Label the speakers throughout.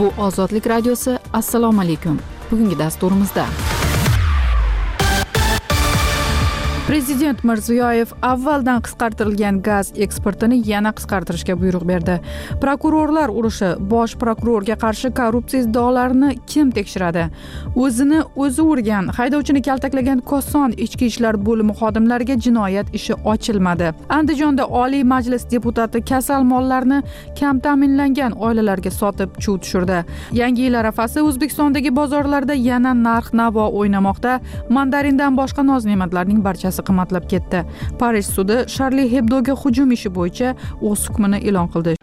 Speaker 1: Bu Ozodlik radiosi. Assalomu alaykum. Bugungi dasturimizda Prezident Mirziyoyev avvaldan qisqartirilgan gaz eksportini yana qisqartirishga buyruq berdi. Prokurorlar urushi, bosh prokurorga qarshi korrupsiya iddaolarini kim tekshiradi? O'zini o'zi urgan, haydovchini kaltaklagan Koson ichki ishlar bo'limi xodimlariga jinoyat ishi ochilmadi. Andijonda Oliy Majlis deputati kasal mollarni kam ta'minlangan oilalarga sotib chuv tushirdi. Yangi yil arafasi O'zbekistondagi bozorlarda yana narx-navo o'ynamoqda. Mandarindan boshqa noz-ne'matlarning barchasi qimmatlab ketdi. Parij sudi Charlie Hebdo'ga hujum ishi bo'yicha o'z hukmini e'lon qildi.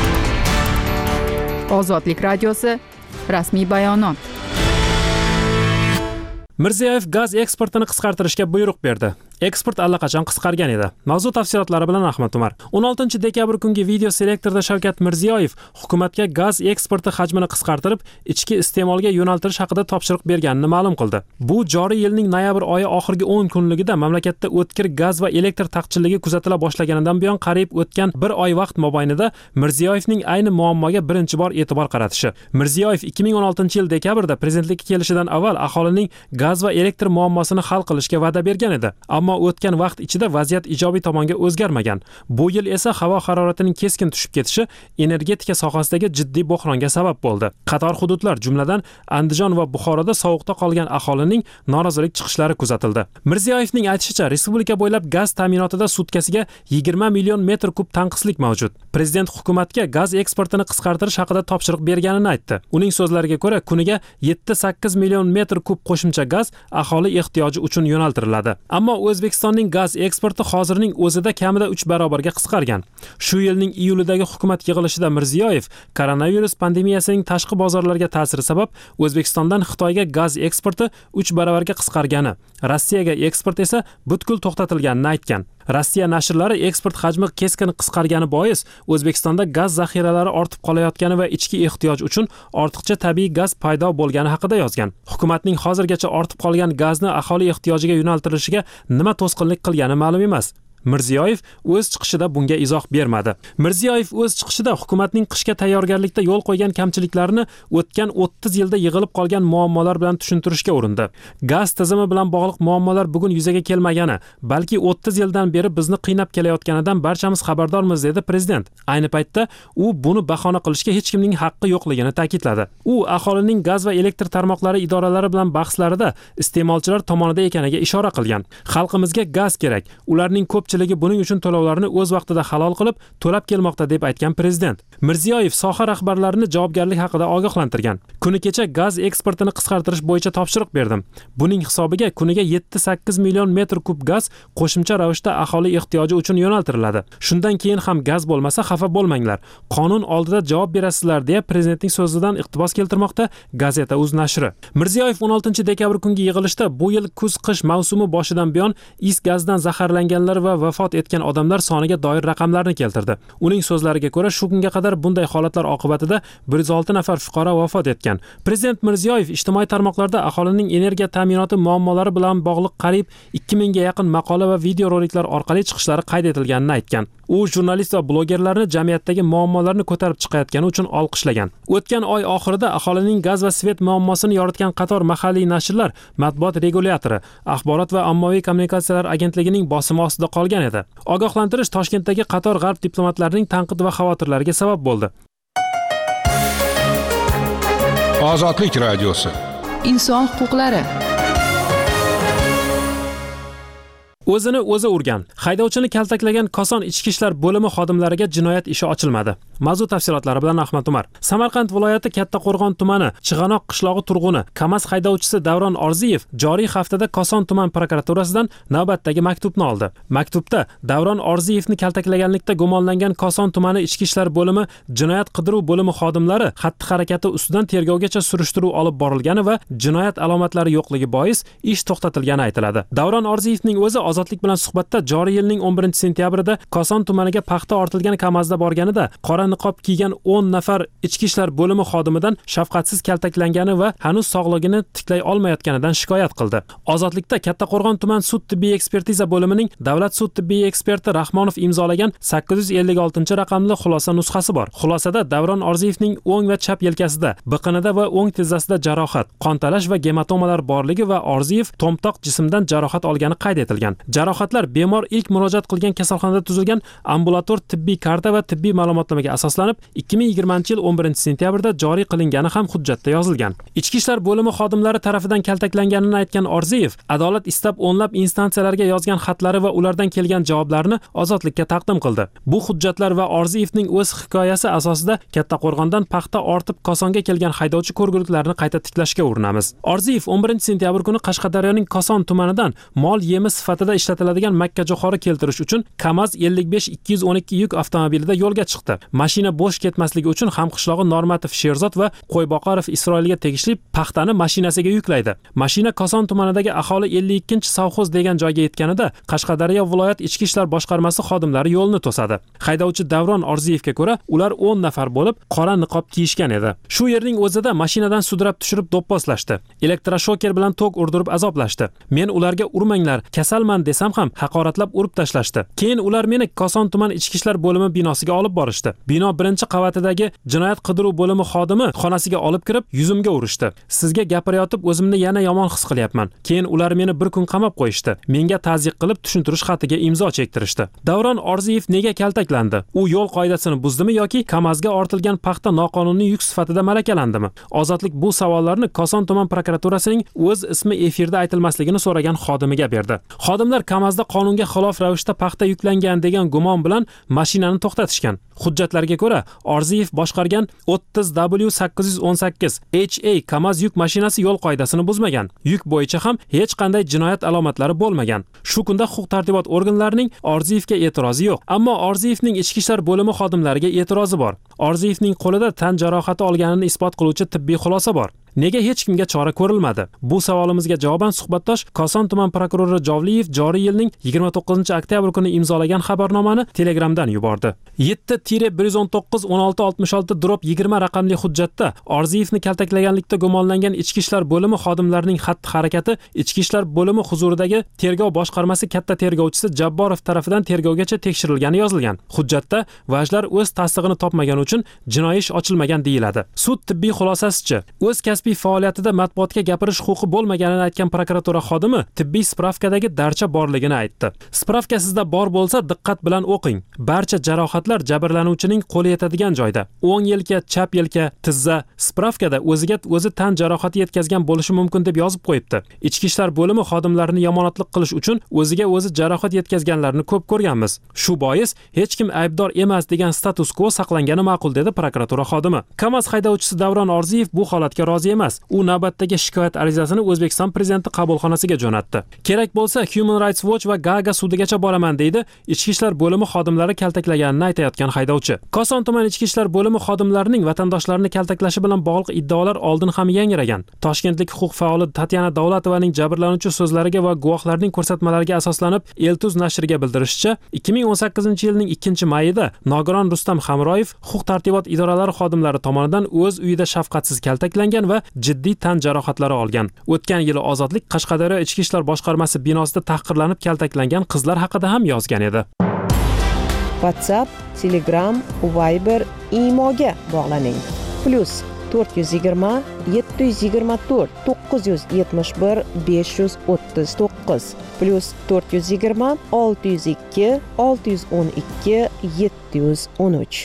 Speaker 1: Ozodlik radiosi rasmiy bayonot.
Speaker 2: Mirziyoyev gaz eksportini qisqartirishga buyruq berdi. Eksport allaqachon qisqargan edi. Mavzu tafsilotlari bilan Ahmad Umar. 16 dekabr kungi video selektorda Shavkat Mirziyoyev hukumatga gaz eksporti hajmini qisqartirib, ichki iste'molga yo'naltirish haqida topshiriq berganini ma'lum qildi. Bu joriy yilning noyabr oyi oxirgi 10 kunligida mamlakatda o'tkir gaz va elektr taqchilligi kuzatila boshlaganidan buyon qariyb o'tgan bir oy vaqt mobaynida Mirziyoyevning ayni muammoga birinchi bor e'tibor qaratishi. Mirziyoyev 2016 yil dekabrda prezidentlikka kelishidan avval aholining gaz va elektr muammosini hal qilishga va'da bergan edi. Ammo o'tgan vaqt ichida vaziyat ijobiy tomonga o'zgarmagan. Bu yil esa havo haroratining keskin tushib ketishi energetika sohasidagi jiddiy bo'hronga sabab bo'ldi. Qator hududlar, jumladan Andijon va Buxoroda sovuqda qolgan aholining norozilik chiqishlari kuzatildi. Mirziyoyevning aytishicha, respublika bo'ylab gaz ta'minotida sutkasiga 20 million metr kub tanqislik mavjud. Prezident hukumatga gaz eksportini qisqartirish haqida topshiriq berganini aytdi. Uning so'zlariga ko'ra, kuniga 7-8 million metr kub qo'shimcha gaz aholi ehtiyoji uchun yo'naltiriladi. Ammo O'zbekistonning gaz eksporti hozirning o'zida kamida 3 barobarga qisqargan. Shu yilning iyulidagi hukumat yig'ilishida Mirziyoyev koronavirus pandemiyasining tashqi bozorlarga ta'siri sabab O'zbekistondan Xitoyga gaz eksporti 3 barobarga qisqargani, Rossiyaga eksport esa butkul to'xtatilganini aytgan. Rossiya nashrlari eksport hajmi keskin qisqargani bois O'zbekistonda gaz zaxiralari ortib qolayotgani va ichki ehtiyoj uchun ortiqcha tabiiy gaz paydo bo'lgani haqida yozgan. Hukumatning hozirgacha ortib qolgan gazni aholi ehtiyojiga yo'naltirishiga nima to'sqinlik qilgani ma'lum emas. Mirziyoyev o'z chiqishida bunga izoh bermadi. Mirziyoyev o'z chiqishida hukumatning qishga tayyorgarlikda yo'l qo'ygan kamchiliklarni o'tgan 30 yilda yig'ilib qolgan muammolar bilan tushuntirishga urindi. Gaz tizimi bilan bog'liq muammolar bugun yuzaga kelmagani, balki 30 yildan beri bizni qiynab kelayotganidan barchamiz xabardormiz, dedi prezident. Ayni paytda u buni bahona qilishga hech kimning haqqi yo'qligini ta'kidladi. U aholining gaz va elektr tarmoqlari idoralari bilan bahslarida iste'molchilar tomonida ekaniga ishora qilgan. Xalqimizga gaz kerak. Ularning ko'pchiligi buning uchun to'lovlarni o'z vaqtida halol qilib to'lab kelmoqda, deb aytgan prezident. Mirziyoyev soha rahbarlarini javobgarlik haqida ogohlantirgan. Kuni kecha gaz eksportini qisqartirish bo'yicha topshiriq berdim. Buning hisobiga kuniga 7-8 million metr kub gaz qo'shimcha ravishda aholi ehtiyoji uchun yo'naltiriladi. Shundan keyin ham gaz bo'lmasa xafa bo'lmanglar. Qonun oldida javob berasizlar, deya prezidentning so'zidan iqtibos keltirmoqda Gazeta Uz nashri. Mirziyoyev 16 dekabr kungi yig'ilishda bu yil kuz-qish mavsumi boshidan buyon is gazdan zaharlanganlar va vafot etgan odamlar soniga doir raqamlarni keltirdi. Uning so'zlariga ko'ra, shu kunga qadar bunday holatlar oqibatida 106 nafar fuqaro vafot etgan. Prezident Mirziyoyev ijtimoiy tarmoqlarda aholining energiya ta'minoti muammolari bilan bog'liq qariyb 2000 ga yaqin maqola va video roliklar orqali chiqishlari qayd etilganini aytgan. U jurnalist va blogerlarni jamiyatdagi muammolarni ko'tarib chiqayotgani uchun olqishlagan. O'tgan oy oxirida aholining gaz va svet muammosini yoritgan qator mahalliy nashrlar matbuot regulyatori, axborot va ommaviy kommunikatsiyalar agentligining bosimi ostida qolgan edi. Ogohlantirish Toshkentdagi qator g'arb diplomatlarining tanqid va xavotirlariga sabab bo'ldi.
Speaker 3: Ozodlik radiosi.
Speaker 1: Inson huquqlari.
Speaker 2: O'zini o'zi urgan, haydovchini kaltaklagan Koson ichki ishlar bo'limi xodimlariga jinoyat ishi ochilmadi. Mavzu tafsilotlari bilan Ahmad Umar. Samarqand viloyati Kattaqo'rg'on tumani Chig'anoq qishlog'i turg'uni Kamaz haydovchisi Davron Orziyev joriy haftada Koson tuman prokuraturasidan navbatdagi maktubni oldi. Maktubda Davron Orziyevni kaltaklaganlikda gumonlangan Koson tumani ichki ishlar bo'limi jinoyat qidiruv bo'limi xodimlari xatti-harakati ustidan tergovgacha surishtiruv olib borilgani va jinoyat alomatlari yo'qligi bois ish to'xtatilgani aytiladi. Davron Orziyevning o'zi Ozodlik bilan suhbatda joriy yilning 11 sentyabrida Koson tumaniga paxta ortilgan Kamazda borganida qora niqob kiygan 10 nafar ichki ishlar bo'limi xodimidan shafqatsiz kaltaklangani va hanuz sog'lig'ini tiklay olmayotganidan shikoyat qildi. Ozodlikda Kattaqo'rg'on tuman sud tibbiy ekspertiza bo'limining davlat sud tibbiy eksperti Rahmonov imzolagan 856 raqamli xulosa nusxasi bor. Xulosada Davron Orziyevning o'ng va chap yelkasida, biqinida va o'ng tizzasida jarohat, qontalash va gematomalar borligi va Orziyev to'mtoq jismdan jarohat olgani qayd etilgan. Jarohatlar bemor ilk murojaat qilgan kasalxonada tuzilgan ambulator tibbiy karta va tibbiy ma'lumotnomaga asoslanib 2020-yil 11-sentyabrda joriy qilingani ham hujjatda yozilgan. Ichki ishlar bo'limi xodimlari tarafidan kaltaklanganini aytgan Orziyev, adolat istab o'nlab instansiyalarga yozgan xatlari va ulardan kelgan javoblarni ozodlikka taqdim qildi. Bu hujjatlar va Orziyevning o'z hikoyasi asosida Kattaqo'rg'ondan paxta ortib Kosonga kelgan haydovchi ko'rguliklarini qayta tiklashga urinamiz. Orziyev 11-sentyabr kuni Qashqadaryoning Koson tumanidan mol yemi sifatida ishlatiladigan makkajo'xori keltirish uchun KAMAZ 55-212 yuk avtomobilida yo'lga chiqdi. Mashina bo'sh ketmasligi uchun hamqishlog'i Normatov Sherzod va Qo'yboqarov Isroilga tegishli paxtani mashinasiga yuklaydi. Mashina Koson tumanidagi aholi 52-sovxoz degan joyga yetganida Qashqadaryo viloyat ichki ishlar boshqarmasi xodimlari yo'lni to'sadi. Haydovchi Davron Orziyevga ko'ra, ular 10 nafar bo'lib, qora niqob kiyishgan edi. Shu yerning o'zida mashinadan sudrab tushirib do'pposlashdi. Elektroshoker bilan tok urdirib azoblashdi. Men ularga urmanglar, kasalman desam ham haqoratlab urib tashlashdi. Keyin ular meni Koson tuman ichki ishlar bo'limi binosiga olib borishdi. Bino birinchi qavatidagi jinoyat qidiruv bo'limi xodimi xonasiga olib kirib, yuzimga urishdi. Sizga gapirayotib o'zimni yana yomon his qilyapman. Keyin ular meni bir kun qamab qo'yishdi. Menga ta'ziyq qilib tushuntirish xatiga imzo chektirishdi. Davron Orziyev nega kaltaklandi? U yo'l qoidasini buzdimi yoki KAMAZga ortilgan paxta noqonuniy yuk sifatida malakalandimi? Ozodlik bu savollarni Koson tuman prokuraturasining o'z ismi efirda aytilmasligini so'ragan xodimiga berdi. Xodimlar KAMAZda qonunga xilof ravishda paxta yuklangan degan gumon bilan mashinani to'xtatishgan. Hujjatlarga ko'ra, Orziyev boshqargan 30W818 HA KAMAZ yuk mashinasi yo'l qoidasini buzmagan. Yuk bo'yicha ham hech qanday jinoyat alomatlari bo'lmagan. Shu kunda huquq-tartibot organlarining Orziyevga e'tirozi yo'q, ammo Orziyevning ichki ishlar bo'limi xodimlariga e'tirozi bor. Orziyevning qo'lida tan jarohati olganini isbot qiluvchi tibbiy xulosa bor. Nega hech kimga chora ko'rilmadi? Bu savolimizga javoban suhbatdosh Koson tuman prokurori Jovliyev joriy yilning 29-oktyabr kuni imzolagan xabarnomani Telegramdan yubordi. 7-119-1666-20 raqamli hujjatda Orziyevni kaltaklaganlikda gumonlangan ichki ishlar bo'limi xodimlarining xatti-harakati ichki ishlar bo'limi huzuridagi tergov boshqarmasi katta tergovchisi Jabborov tarafidan tergovgacha tekshirilgani yozilgan. Hujjatda vajlar o'z tasdig'ini topmagani uchun jinoiy ish ochilmagan deyiladi. Sud tibbiy xulosasicha, o'z kasbiy faoliyatida matbuotga gapirish huquqi bo'lmaganini aytgan prokuratura xodimi tibbiy spravkadagi darcha borligini aytdi. Spravka sizda bor bo'lsa, diqqat bilan o'qing. Barcha jarohatlar jabrlanuvchining qo'li yetadigan joyda. O'ng yelka, chap yelka, tizza. Spravkada o'ziga o'zi tan jarohati yetkazgan bo'lishi mumkin deb yozib qo'yibdi. Ichki ishlar bo'limi xodimlarini yomonotlik qilish uchun o'ziga o'zi jarohat yetkazganlarni ko'p ko'rganmiz. Shu bois hech kim aybdor emas degan status quo saqlangani ma'qul dedi prokuratura xodimi. KAMAZ haydovchisi Davron Orziyev bu holatga rozi emas. U navbatdagi shikoyat arizasini O'zbekiston prezidenti qabulxonasiga jo'natdi. Kerak bo'lsa Human Rights Watch va Gaaga sudigacha boraman deydi ichki ishlar bo'limi xodimlari kaltaklaganini aytayotgan haydovchi. Koson tuman ichki ishlar bo'limi xodimlarining vatandoshlarni kaltaklashi bilan bog'liq iddaolar oldin ham yangragan. Toshkentlik huquq faoli Tatyana Davlatovaning jabrlanuvchi so'zlariga va guvohlarning ko'rsatmalariga asoslanib Eltuz nashriga bildirishicha, 2018-yilning 2-mayida Nogiron Rustam Hamroyev huquq-tartibot idoralari xodimlari tomonidan o'z uyida shafqatsiz kaltaklangan va jiddiy tan jarohatlari olgan. O'tgan yili Ozodlik Qashqadaryo ichki ishlar boshqarmasi binosida tahqirlanib kaltaklangan qizlar haqida ham yozgan edi.
Speaker 4: WhatsApp, Telegram, Viber, Imoga bog'laning. +420 724 971 539 +420 602 612 713.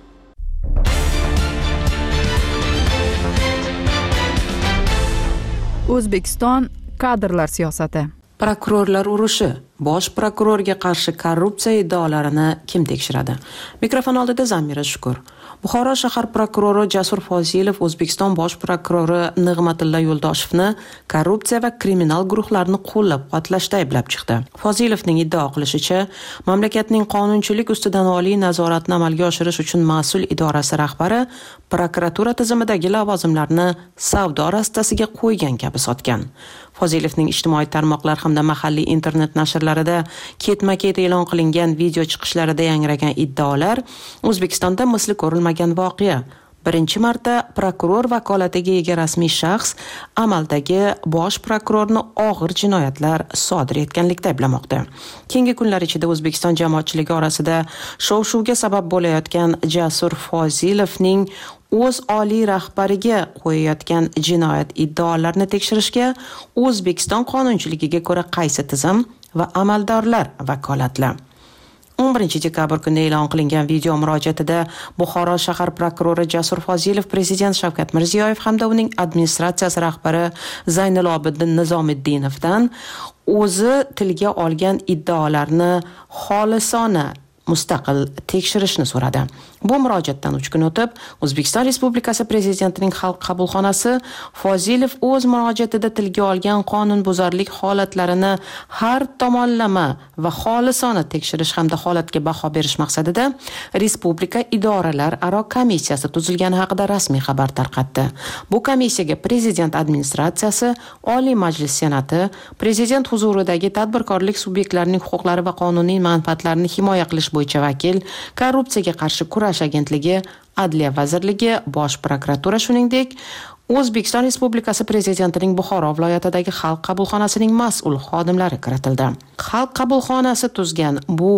Speaker 1: O'zbekiston kadrlar siyosati.
Speaker 5: Prokurorlar urushi. Bosh prokurorga qarshi korrupsiya iddaolarini kim tekshiradi? Mikrofon oldida Zamira Shukur. Buxoro shahar prokurori Jasur Fozilov O'zbekiston bosh prokurori Nig'matilla Yo'ldoshevni korrupsiya va kriminal guruhlarni qo'llab-quvvatlashda ayblab chiqdi. Fozilovning iddao qilishicha, mamlakatning qonunchilik ustidan oliy nazoratni amalga oshirish uchun mas'ul idorasi rahbari prokuratura tizimidagi lavozimlarni savdo rastasiga qo'ygan kabi sotgan. Fozilovning ijtimoiy tarmoqlar hamda mahalliy internet nashrlar efirlarida ketma-ket e'lon qilingan video chiqishlarida yangragan iddaolar O'zbekistonda misli ko'rilmagan voqea. Birinchi marta prokuror vakolatiga ega rasmiy shaxs amaldagi bosh prokurorni og'ir jinoyatlar sodir etganlikda ayblamoqda. Keyingi kunlar ichida O'zbekiston jamoatchiligi orasida shov-shuvga sabab bo'layotgan Jasur Fozilovning o'z oliy rahbariga qo'yayotgan jinoyat iddaolarini tekshirishga O'zbekiston qonunchiligiga ko'ra qaysi tizim va amaldorlar vakolatli? 11 dekabr kuni e'lon qilingan video murojaatida Buxoro shahar prokurori Jasur Fozilov Prezident Shavkat Mirziyoyev hamda uning administratsiyasi rahbari Zaynilobiddin Nizomiddinovdan o'zi tilga olgan iddaolarni xolisona mustaqil tekshirishni so'radi. Bu murojaatdan 3 kun o'tib, O'zbekiston Respublikasi Prezidentining Xalq qabulxonasi Fozilov o'z murojaatida tilga olgan qonunbuzarlik holatlarini har tomonlama va xolisona tekshirish hamda holatga baho berish maqsadida Respublika idoralararo komissiyasi tuzilgani haqida rasmiy xabar tarqatdi. Bu komissiyaga Prezident administratsiyasi, Oliy Majlis Senati, Prezident huzuridagi tadbirkorlik subyektlarining huquqlari va qonuniy manfaatlarini himoya qilish bo'yicha vakil, korrupsiyaga qarshi kurash agentligi, Adliya vazirligi, Bosh prokuratura shuningdek O'zbekiston Respublikasi Prezidentining Buxoro viloyatidagi Xalq qabulxonasining mas'ul xodimlari kiritildi. Xalq qabulxonasi tuzgan bu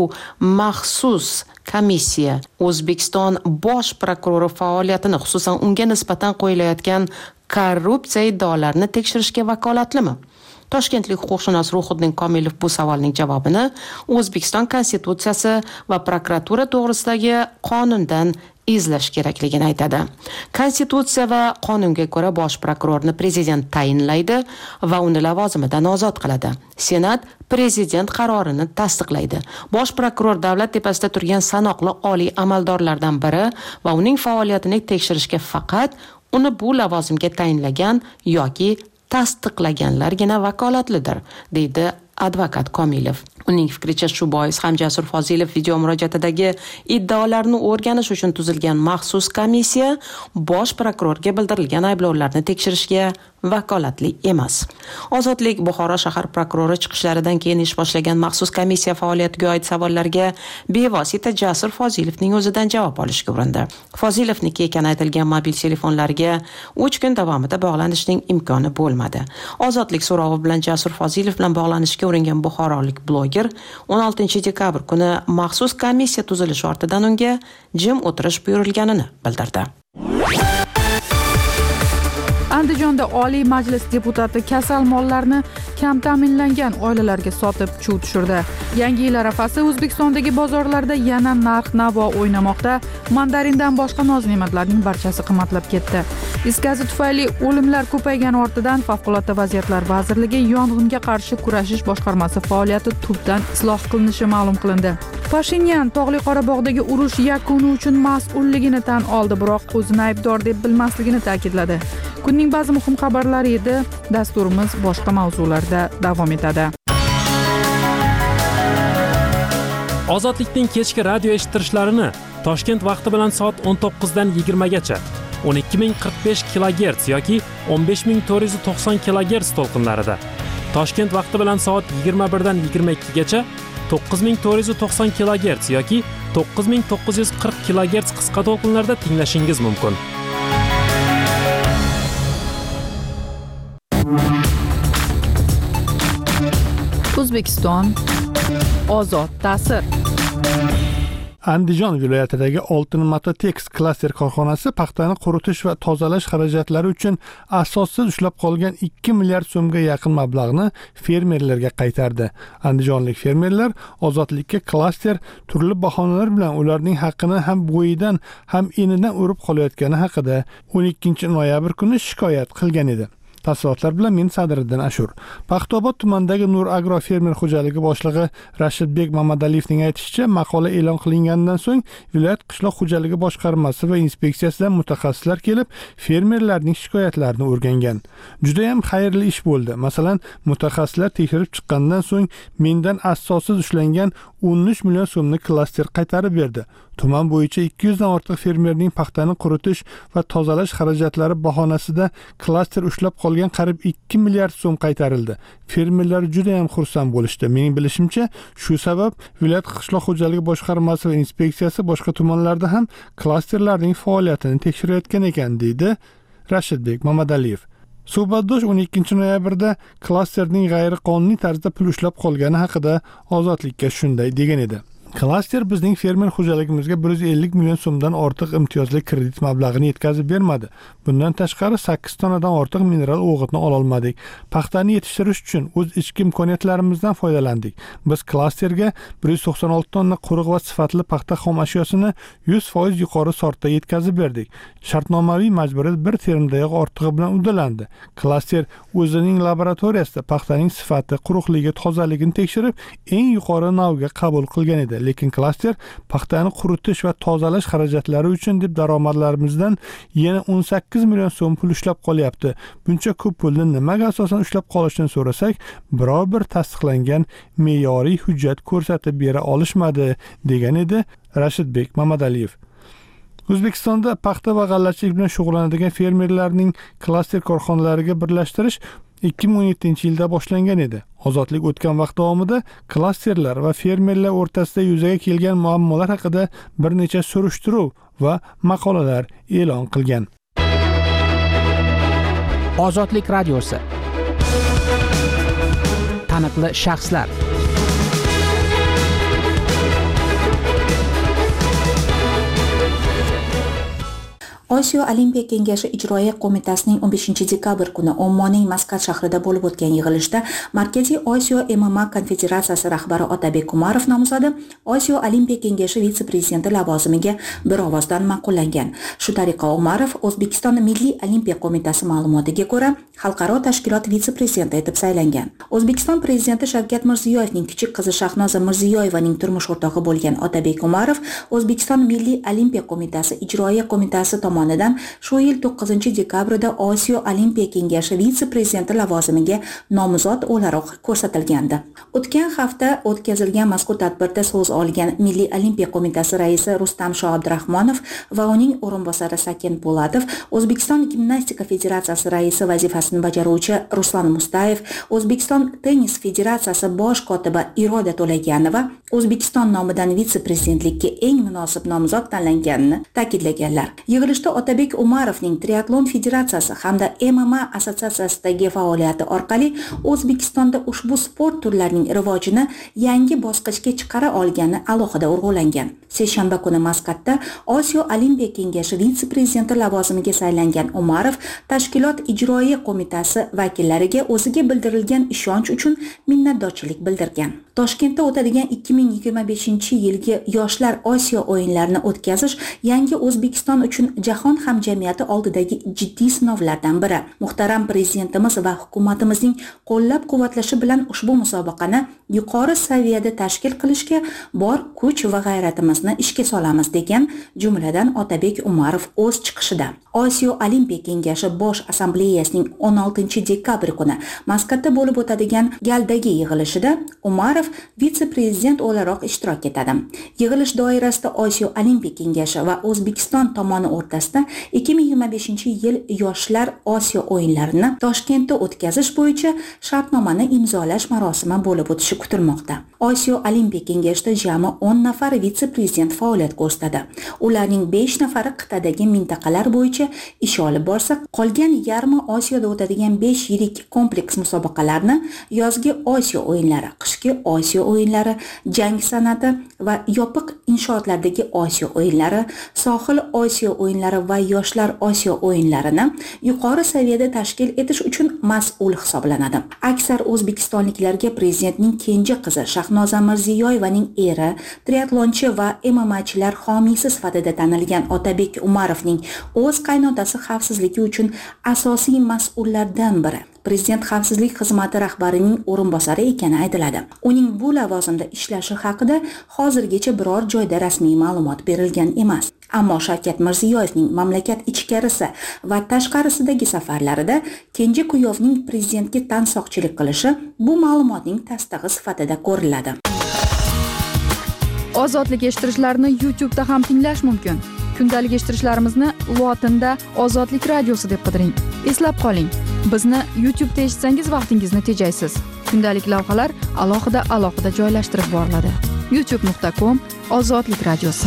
Speaker 5: maxsus komissiya O'zbekiston Bosh prokurori faoliyatini, xususan unga nisbatan qo'yilayotgan korrupsiya iddaolarini tekshirishga vakolatlimi? Toshkentlik huquqshunos Ruhiddin Komilov bu savolning javobini O'zbekiston Konstitutsiyasi va prokuratura to'g'risidagi qonundan izlash kerakligini aytadi. Konstitutsiya va qonunga ko'ra bosh prokurorni prezident tayinlaydi va uni lavozimidan ozod qiladi. Senat prezident qarorini tasdiqlaydi. Bosh prokuror davlat tepasida turgan sanoqli oliy amaldorlardan biri va uning faoliyatini tekshirishga faqat uni bu lavozimga tayinlagan yoki tasdiqlaganlargina vakolatlidir, deydi advokat Komilov. Uning fikricha shu bois ham Jasur Fozilov video murojaatidagi iddaolarni o'rganish uchun tuzilgan maxsus komissiya bosh prokurorga bildirilgan ayblovlarni tekshirishga vakolatli emas. Ozodlik Buxoro shahar prokurori chiqishlaridan keyin ish boshlagan maxsus komissiya faoliyatiga oid savollarga bevosita Jasur Fozilovning o'zidan javob olishga urindi. Fozilovniki ekani aytilgan mobil telefonlarga 3 kun davomida bog'lanishning imkoni bo'lmadi. Ozodlik so'rovi bilan Jasur Fozilov bilan bog'lanishga uringan buxorolik bloger 16 dekabr kuni maxsus komissiya tuzilishi ortidan unga jim o'tirish buyurilganini bildirdi.
Speaker 1: Andijonda Oliy Majlis deputati kasal mollarni kam ta'minlangan oilalarga sotib chuv tushirdi. Yangi yil arafasi O'zbekistondagi bozorlarda yana narx-navo o'ynamoqda. Mandarindan boshqa noz-ne'matlarning barchasi qimmatlab ketdi. Is gazi tufayli o'limlar ko'paygani ortidan Favqulodda vaziyatlar vazirligi yong'inga qarshi kurashish boshqarmasi faoliyati tubdan isloh qilinishi ma'lum qilindi. Pashinyan Tog'li Qorabog'dagi urush yakuni uchun mas'ulligini tan oldi, biroq o'zini aybdor deb bilmasligini ta'kidladi. Kunning ba'zi muhim xabarlari edi. Dasturimiz boshqa mavzularda davom etadi.
Speaker 2: Ozodlikning kechki radio eshittirishlarini Toshkent vaqti bilan soat 19 dan 20 gacha 12045 kHz yoki 15490 kHz to'lqinlarida, Toshkent vaqti bilan soat 21 dan 22 gacha 9490 kHz yoki 9940 kHz qisqa to'lqinlarda tinglashingiz mumkin.
Speaker 1: O'zbekiston ozod ta'sir.
Speaker 6: Andijon viloyatidagi Oltin Mototex klaster korxonasi paxtani quritish va tozalash xarajatlari uchun asossiz ushlab qolgan 2 milliard so'mga yaqin mablag'ni fermerlarga qaytardi. Andijonlik fermerlar ozodlikka klaster turli bahonalar bilan ularning haqqini ham bo'yidan ham enidan urib qolayotgani haqida 12 noyabr kuni shikoyat qilgan edi. Tafsilotlar bilan men Sadriddin Ashur. Paxtaobod tumanidagi Nur Agro fermer xo'jaligi boshlig'i Rashidbek Mamadaliyevning aytishicha, maqola e'lon qilingandan so'ng viloyat qishloq xo'jaligi boshqarmasi va inspeksiyasidan mutaxassislar kelib, fermerlarning shikoyatlarini o'rgangan. Juda ham xayrli ish bo'ldi. Masalan, mutaxassislar tekshirib chiqqandan so'ng mendan asossiz ushlangan 13 million so'mni klaster qaytarib berdi. Tuman bo'yicha 200 dan ortiq fermerning paxtani quritish va tozalash xarajatlari bahonasida klaster ushlab qolgan qariyb 2 milliard so'm qaytarildi. Fermerlar juda ham xursand bo'lishdi. Mening bilishimcha, shu sabab viloyat qishloq xo'jaligi boshqarmasi va inspeksiyasi boshqa tumanlarda ham klasterlarning faoliyatini tekshirayotgan ekan, deydi Rashidbek Mamadaliyev. Suhbatdosh 12 noyabrda klasterning g'ayriqonuniy tarzda pul ushlab qolgani haqida Ozodlikka shunday degan edi. Klaster bizning fermer xo'jaligimizga 150 million so'mdan ortiq imtiyozli kredit mablag'ini yetkazib bermadi. Bundan tashqari 8 tonadan ortiq mineral o'g'itni ola olmadik. Paxtani yetishtirish uchun o'z ichki imkoniyatlarimizdan foydalandik. Biz klasterga 196 tonna quruq va sifatli paxta xom ashyosini 100% yuqori sortda yetkazib berdik. Shartnomaviy majburiyat bir termdayoq ortig'i bilan uddalandi. Klaster o'zining laboratoriyasida paxtaning sifati, quruqligi, tozaligini tekshirib, eng yuqori navga qabul qilgan edi. Lekin klaster paxtani quritish va tozalash xarajatlari uchun deb daromadlarimizdan yana 18 million so'm pul ushlab qolyapti. Buncha ko'p pulni nimaga asosan ushlab qolishini so'rasak, biror bir tasdiqlangan me'yoriy hujjat ko'rsatib bera olishmadi, degan edi Rashidbek Mamadaliyev. O'zbekistonda paxta va g'allachilik bilan shug'ullanadigan fermerlarning klaster korxonalariga birlashtirish 2017-yilda boshlangan edi. Ozodlik o'tgan vaqt davomida klasterlar va fermerlar o'rtasida yuzaga kelgan muammolar haqida bir necha surishtiruv va maqolalar e'lon qilgan.
Speaker 7: Ozodlik radiosi. Taniqli shaxslar.
Speaker 8: Osiyo Olimpiya Kengashi Ijroiya qo'mitasining 15-dekabr kuni Ommonning Maskat shahrida bo'lib o'tgan yig'ilishda Markaziy Osiyo MMA konfederatsiyasi rahbari Otabek Umarov nomzodi Osiyo Olimpiya Kengashi vitse-prezidenti lavozimiga bir ovozdan ma'qullangan. Shu tariqa Umarov O'zbekiston Milliy Olimpiya qo'mitasi ma'lumotiga ko'ra xalqaro tashkilot vitse-prezidenti etib saylangan. O'zbekiston prezidenti Shavkat Mirziyoyevning kichik qizi Shahnoza Mirziyoyevaning turmush o'rtog'i bo'lgan Otabek Umarov O'zbekiston Milliy Olimpiya qo'mitasi Ijroiya qo'mitasi tomonidan shu yil 9-dekabrda Osiyo Olimpiya Kengashi vitse-prezidenti lavozimiga nomzod o'laroq ko'rsatilgandi. O'tgan hafta o'tkazilgan mazkur tadbirda so'z olgan Milliy Olimpiya qo'mitasi raisi Rustam Shoabdurahmonov va uning o'rinbosari Saken Po'latov, O'zbekiston gimnastika federatsiyasi raisi vazifasini bajaruvchi Ruslan Mustayev, O'zbekiston tennis federatsiyasi bosh kotibi Iroda To'laganova O'zbekiston nomidan vitse-prezidentlikka eng munosib nomzod tanlanganini ta'kidlaganlar. Yig'ilishda Otabek Umarovning Triatlon federatsiyasi hamda MMA assotsiatsiyasidagi faoliyati orqali O'zbekistonda ushbu sport turlarining rivojini yangi bosqichga chiqara olgani alohida urg'ulangan. Seshanba kuni Maskatda Osiyo Olimpiya Kengashi vitse-prezidenti lavozimiga saylangan Umarov tashkilot ijroiya qo'mitasi vakillariga o'ziga bildirilgan ishonch uchun minnatdorchilik bildirgan. Toshkentda o'tadigan 2025-yilgi Yoshlar Osiyo o'yinlarini o'tkazish yangi O'zbekiston uchun jahon hamjamiyati oldidagi jiddiy sinovlardan biri. Muhtaram prezidentimiz va hukumatimizning qo'llab-quvvatlashi bilan ushbu musobaqani yuqori saviyada tashkil qilishga bor kuch va g'ayratimizni ishga solamiz, degan jumladan Otabek Umarov o'z chiqishida. Osiyo Olimpiya Kengashi bosh assambleyasining 16-dekabr kuni Maskatda bo'lib o'tadigan galdagi yig'ilishida Umarov vitse-prezident o'laroq ishtirok etadi. Yig'ilish doirasida Osiyo Olimpiya Kengashi va O'zbekiston tomoni o'rtasida 2025-yil Yoshlar Osiyo o'yinlarini Toshkentda o'tkazish bo'yicha shartnomani imzolash marosimi bo'lib o'tishi kutilmoqda. Osiyo Olimpiya Kengashida jami 10 nafar vitse-prezident faoliyat ko'rsatadi. Ularning 5 nafari qit'adagi mintaqalar bo'yicha ish olib borsa, qolgan yarmi Osiyoda o'tadigan 5 yirik kompleks musobaqalarni yozgi Osiyo o'yinlari, qishki Osiyo o'yinlari, jang san'ati va yopiq inshootlardagi Osiyo o'yinlari, sohil Osiyo o'yinlari va Yoshlar Osiyo o'yinlarini yuqori saviyada tashkil etish uchun mas'ul hisoblanadi. Aksar o'zbekistonliklarga prezidentning kenja qizi Shahnoza Mirziyoyevaning eri, triatlonchi va MMAchilar homiysi sifatida tanilgan Otabek Umarovning o'z qaynotasi xavfsizligi uchun asosiy mas'ullardan biri. Prezident xavfsizlik xizmati rahbarining o'rinbosari ekani aytiladi. Uning bu lavozimda ishlashi haqida hozirgacha biror joyda rasmiy ma'lumot berilgan emas. Ammo Shavkat Mirziyoyevning mamlakat ichkarisi va tashqarisidagi safarlarida kenja kuyovning prezidentga tansoqchilik qilishi bu ma'lumotning tasdig'i sifatida ko'riladi.
Speaker 1: Ozodlik eshittirishlarni YouTube'da ham tinglash mumkin. Kundalik eshittirishlarimizni lotinda Ozodlik radiosi deb qidiring. Eslab qoling. Bizni YouTube'da eshitsangiz vaqtingizni tejaysiz. Kundalik lavhalar alohida joylashtirib boriladi. youtube.com/ozodlik radiosi.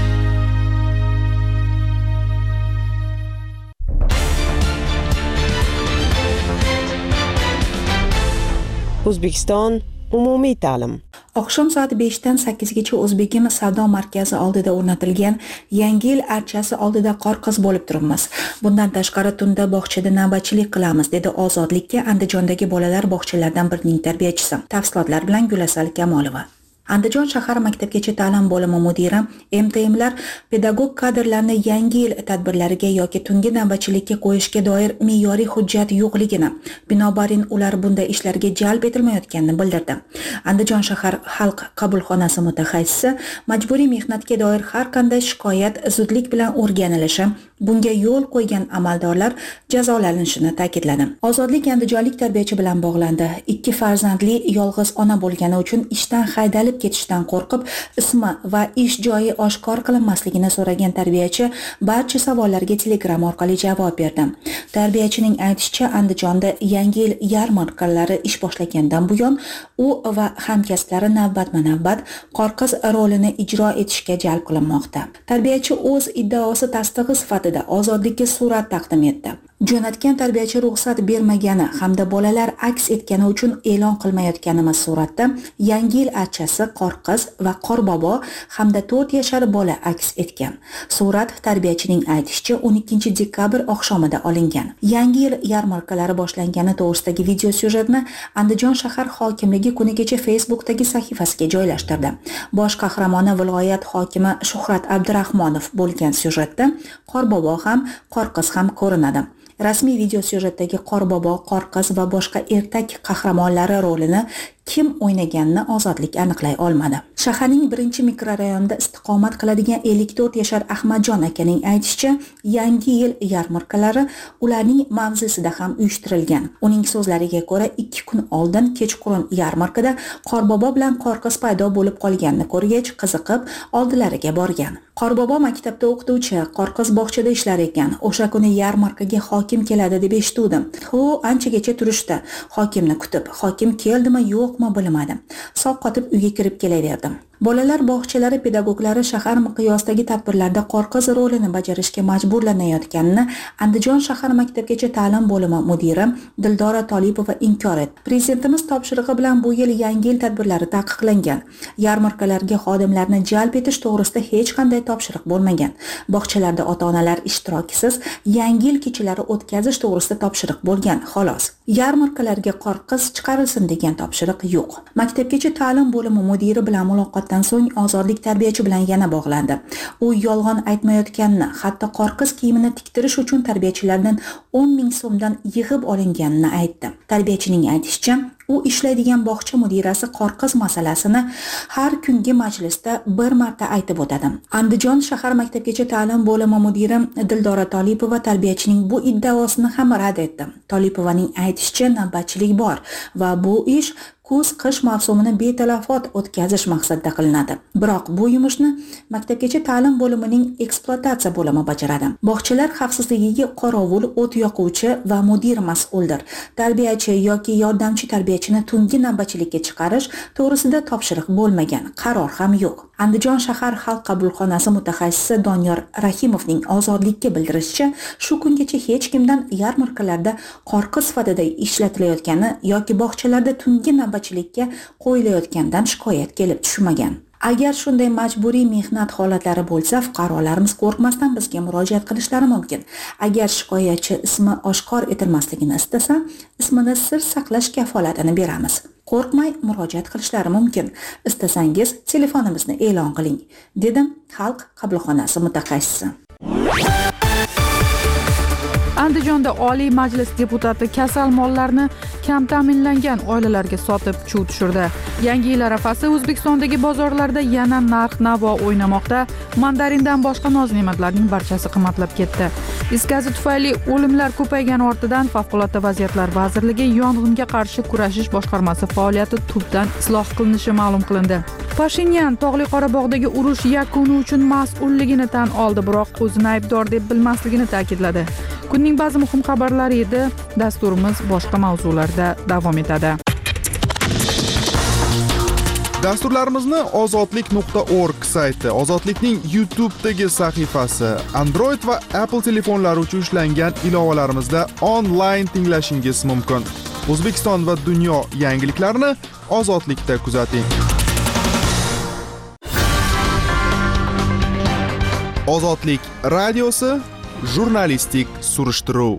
Speaker 4: O'zbekiston umumiy ta'lim.
Speaker 8: Oqshom soat 5 dan 8 gacha O'zbekim savdo markazi oldida o'rnatilgan Yangi yil archasi oldida qorqiz bo'lib turibmiz. Bundan tashqari tunda bog'chada navbatchilik qilamiz, dedi Ozodlikka Andijondagi bolalar bog'chalaridan birining tarbiyachisi. Tafsilotlar bilan Gulasal Kamolova. Andijon shahar maktabgacha ta'lim bo'limi mudiri MTMlar pedagog kadrlarni yangi yil tadbirlariga yoki tungi navbatchilikka qo'yishga doir me'yoriy hujjat yo'qligini, binobarin ular bunday ishlarga jalb etilmayotganini bildirdi. Andijon shahar xalq qabulxonasi mutaxassisi majburiy mehnatga doir har qanday shikoyat zudlik bilan o'rganilishi, bunga yo'l qo'ygan amaldorlar jazolanishini ta'kidladi. Ozodlik andijonlik tarbiyachi bilan bog'landi. 2 farzandli yolg'iz ona bo'lgani uchun ishdan haydalib ketishdan qo'rqib, ismi va ish joyi oshkor qilinmasligini so'ragan tarbiyachi barcha savollarga Telegram orqali javob berdi. Tarbiyachining aytishicha, Andijonda Yangi yil yarmarkalari ish boshlagandan buyon u va hamkasblari navbatma-navbat qorqiz rolini ijro etishga jalb qilinmoqda. Tarbiyachi o'z iddaosi tasdig'i sifatida Ozodlikka surat taqdim etdi. Jo'natgan tarbiyachi ruxsat bermagani hamda bolalar aks etgani uchun e'lon qilmayotganimiz suratda Yangi yil archasi, qorqiz va qorbobo hamda 4 yashar bola aks etgan. Surat tarbiyachining aytishicha 12 dekabr oqshomida olingan. Yangi yil yarmarkalari boshlangani to'g'risidagi video syujetni Andijon shahar hokimligi kunigacha Facebookdagi sahifasiga joylashtirdi. Bosh qahramoni viloyat hokimi Shuhrat Abdurahmonov bo'lgan syujetda qorbobo ham, qorqiz ham ko'rinadi. Rasmiy video syujetdagi qorbobo, qorqiz va boshqa ertak qahramonlari rolini kim o'ynaganini Ozodlik aniqlay olmadi. Shaharning 1-mikrorayonida istiqomat qiladigan 54 yashar Ahmadjon akaning aytishicha, Yangi yil yarmarkalari ularning mavzesida ham uyushtirilgan. Uning so'zlariga ko'ra, 2 kun oldin kechqurun yarmarkada qorbobo bilan qorqiz paydo bo'lib qolganini ko'rgach, qiziqib oldilariga borgan. Qorbobo maktabda o'qituvchi, qorqiz bog'chada ishlar ekan. O'sha kuni yarmarkaga hokim keladi deb eshitdim. Anchagacha turishdi. Hokimni kutib, hokim keldimi yo'qmi bilmadim. Soqqotib uyga kirib kelaverdim. Bolalar bog'chalari pedagoglari shahar miqyosidagi tadbirlarda qorqiz rolini bajarishga majburlanayotganini Andijon shahar maktabgacha ta'lim bo'limi mudiri Dildora Tolipova inkor etdi. Prezidentimiz topshirig'i bilan bu yil Yangi yil tadbirlari taqiqlangan. Yarmarkalarga xodimlarni jalb etish to'g'risida hech qanday topshiriq bo'lmagan. Bog'chalarda ota-onalar ishtirokisiz Yangi yil kechalari o'tkazish to'g'risida topshiriq bo'lgan, xolos. Yarmarkalarga qorqiz chiqarilsin degan topshiriq yo'q. Maktabgacha ta'lim bo'limi mudiri bilan muloqot so'ng Ozodlik tarbiyachi bilan yana bog'landi. U yolg'on aytmayotganini, hatto qorqiz kiyimini tiktirish uchun tarbiyachilardan 10 ming so'mdan yig'ib olinganini aytdi. Tarbiyachining aytishicha, u ishlaydigan bog'cha mudirasi qorqiz masalasini har kungi majlisda bir marta aytib o'tadi. Andijon shahar maktabgacha ta'lim bo'limi mudiri Dildora Tolipova tarbiyachining bu iddaosini ham rad etdi. Tolipovaning aytishicha, navbatchilik bor va bu ish kuz-qish mavsumini betalafot o'tkazish maqsadida qilinadi. Biroq bu yumushni maktabgacha ta'lim bo'limining ekspluatatsiya bo'limi bajaradi. Bog'chalar xavfsizligiga qorovul, o't yoquvchi va mudir mas'uldir. Tarbiyachi yoki yordamchi tarbiyachini tungi navbatchilikka chiqarish to'g'risida topshiriq bo'lmagan, qaror ham yo'q. Andijon shahar xalq qabulxonasi mutaxassisi Doniyor Rahimovning Ozodlikka bildirishicha, shu kungacha hech kimdan yarmarkalarda qorqiz sifatida ishlatilayotgani yoki bog'chalarda tungi navbatchilikka qo'yilayotgandan shikoyat kelib tushmagan. Agar shunday majburiy mehnat holatlari bo'lsa, fuqarolarimiz qo'rqmasdan bizga murojaat qilishlari mumkin. Agar shikoyatchi ismi oshkor etilmasligini istasa, ismini sir saqlash kafolatini beramiz. Qo'rqmay murojaat qilishlari mumkin. Istasangiz telefonimizni e'lon qiling, dedim xalq qabulxonasi mutaxassisi.
Speaker 1: Andijonda Oliy Majlis deputati kasal mollarni kam ta'minlangan oilalarga sotib chuv tushirdi. Yangi yil arafasi O'zbekistondagi bozorlarda yana narx-navo o'ynamoqda. Mandarindan boshqa noz-ne'matlarning barchasi qimmatlab ketdi. Is gazi tufayli o'limlar ko'paygani ortidan Favqulodda vaziyatlar vazirligi yong'inga qarshi kurashish boshqarmasi faoliyati tubdan isloh qilinishi ma'lum qilindi. Pashinyan Tog'li Qorabog'dagi urush yakuni uchun mas'ulligini tan oldi, biroq o'zini aybdor deb bilmasligini ta'kidladi. Kunning ba'zi muhim xabarlari edi. Dasturimiz boshqa mavzularda davom etadi.
Speaker 9: Dasturlarimizni ozodlik.org sayti, Ozodlikning YouTube'dagi sahifasi, Android va Apple telefonlari uchun ishlangan ilovalarimizda onlayn tinglashingiz mumkin. O'zbekiston va dunyo yangiliklarini Ozodlikda kuzating. Ozodlik radiosi, jurnalistik surishtiruv.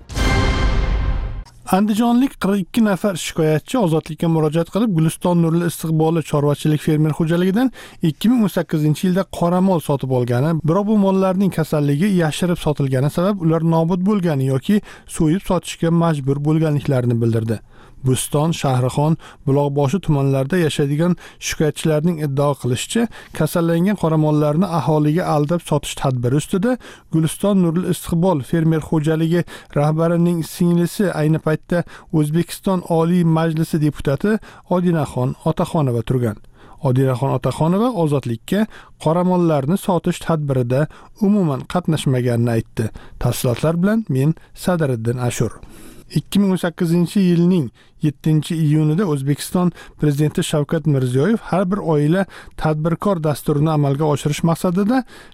Speaker 6: Andijonlik 42 nafar shikoyatchi ozodlikka murojaat qilib, Guliston Nurli istiqbolli chorvachilik fermer xo'jaligidan 2018-yilda qoramol sotib olgani, biroq bu mollarning kasalligi yashirib sotilgani sabab ular nobud bo'lgani yoki so'yib sotishga majbur bo'lganliklarini bildirdi. Buston, Shahrixon, Buloqboshi tumanlarida yashaydigan shikoyatchilarning iddao qilishicha, kasallangan qoramollarni aholiga aldab sotish tadbiri ustida Guliston Nurli istiqbol fermer xo'jaligi rahbarining singlisi ayni paytda O'zbekiston Oliy Majlisi deputati Odinaxon Otaxonova turgan. Odinaxon Otaxonova ozodlikka qoramollarni sotish tadbirida umuman qatnashmaganini aytdi. Tafsilotlar bilan men Sadiriddin Ashur. 2018-yilning 7-iyunida O'zbekiston prezidenti Shavkat Mirziyoyev har bir oila tadbirkor dasturini amalga oshirish maqsadida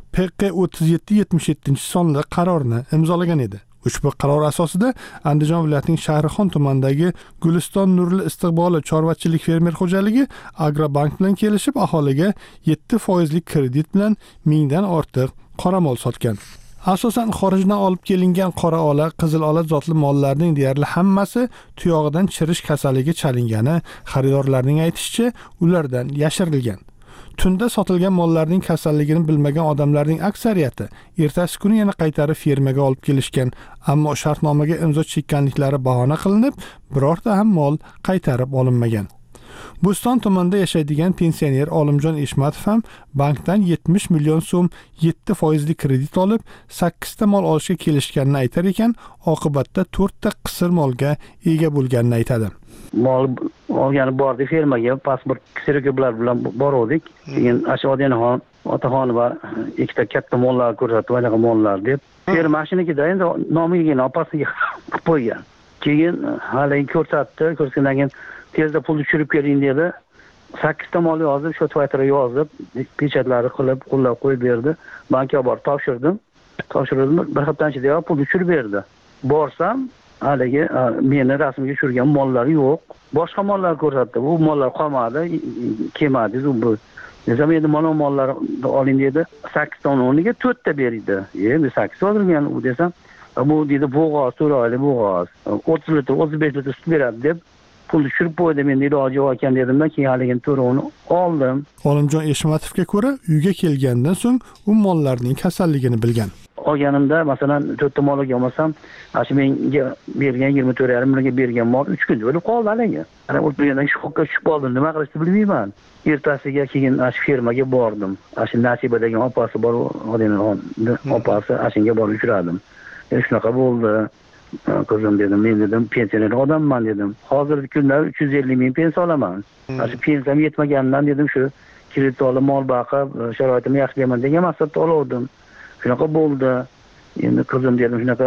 Speaker 6: PQ3777 sonli qarorni imzolagan edi. Ushbu qaror asosida Andijon viloyatining Shahrixon tumanidagi Guliston Nurli istiqbolli chorvachilik fermer xo'jaligi Agrobank bilan kelishib, aholiga 7% kredit bilan 1000 dan ortiq qoramol sotgan. Asosan xorijdan olib kelingan qora ola, qizil ola zotli mollarning deyarli hammasi tuyog'idan chirish kasaliga chalingani, xaridorlarning aytishicha, ulardan yashirilgan. Tunda sotilgan mollarning kasalligini bilmagan odamlarning aksariyati ertasi kuni yana qaytarib fermaga olib kelishgan, ammo shartnomaga imzo chekkanliklari bahona qilinib, birorta ham mol qaytarib olinmagan. Buston tumanida yashaydigan pensioner Olimjon Eshmatov ham bankdan 70 million so'm 7% kredit olib, 8 ta mol olishga kelishganini aytar ekan, oqibatda 4 ta qisir molga ega bo'lganini aytadi.
Speaker 10: Mol olgani bordi fermaga, pasport kseroklar bilan bordik. Keyin Ashodiyaxon Otaxonova ikkita katta mollar ko'rsatdi, anaqa mollar deb. Ferma mashinakida endi nomiga opasiga qilib qo'ygan. Keyin hali ko'rsatgandan keyin tezda pul tushirib keling dedi. 8 ta mol yozib, shu Twitterga yozib, pechatlari qilib, qo'llab qo'yib berdi. Bankka borib topshirdim. Bir haftadan ichida pul tushirib berdi. Borsam, haligi meni rasmga tushirgan mollar yo'q. Boshqa mollar ko'rsatdi. Bu mollar qolmadi, kelmadi. Bu desam endi mollar oling dedi. 8 ta o'rniga 4 ta berdi. Endi 8 olgan u desam, bu dedi bo'g'oz, to'rayli bo'g'oz. 30 litr, 35 litr sut beradi deb pul tushirib qo'ydim, endi iloji yo'q ekan dedimda, keyin haligini to'rovini oldim.
Speaker 6: Olimjon Eshmatovga ko'ra, uyga kelgandan so'ng u mollarning kasalligini bilgan.
Speaker 10: Olganimda, masalan, 4 ta mol olmasam, shu menga bergan 24,5 millionga bergan mol 3 kunda o'lib qoldi haligi. Ana o'tmagandan shokka tushib qoldim, nima qilishni bilmayman. Ertasiga keyin shu fermaga bordim. Shu Nasiba degan opasi bor, Odinaxon opasi, shunga borib uchradim. Shunaqa bo'ldi. Qizim dedim, men dedim, pensioner odamman dedim. Hozirgi kunlar 350 ming pensiya olaman. Shu pensiyam yetmaganidan dedim, shu kredit olib mol boqib, sharoitimni yaxshilayman degan maqsadda oldim. Shunaqa bo'ldi. Endi qizim dedim, shunaqa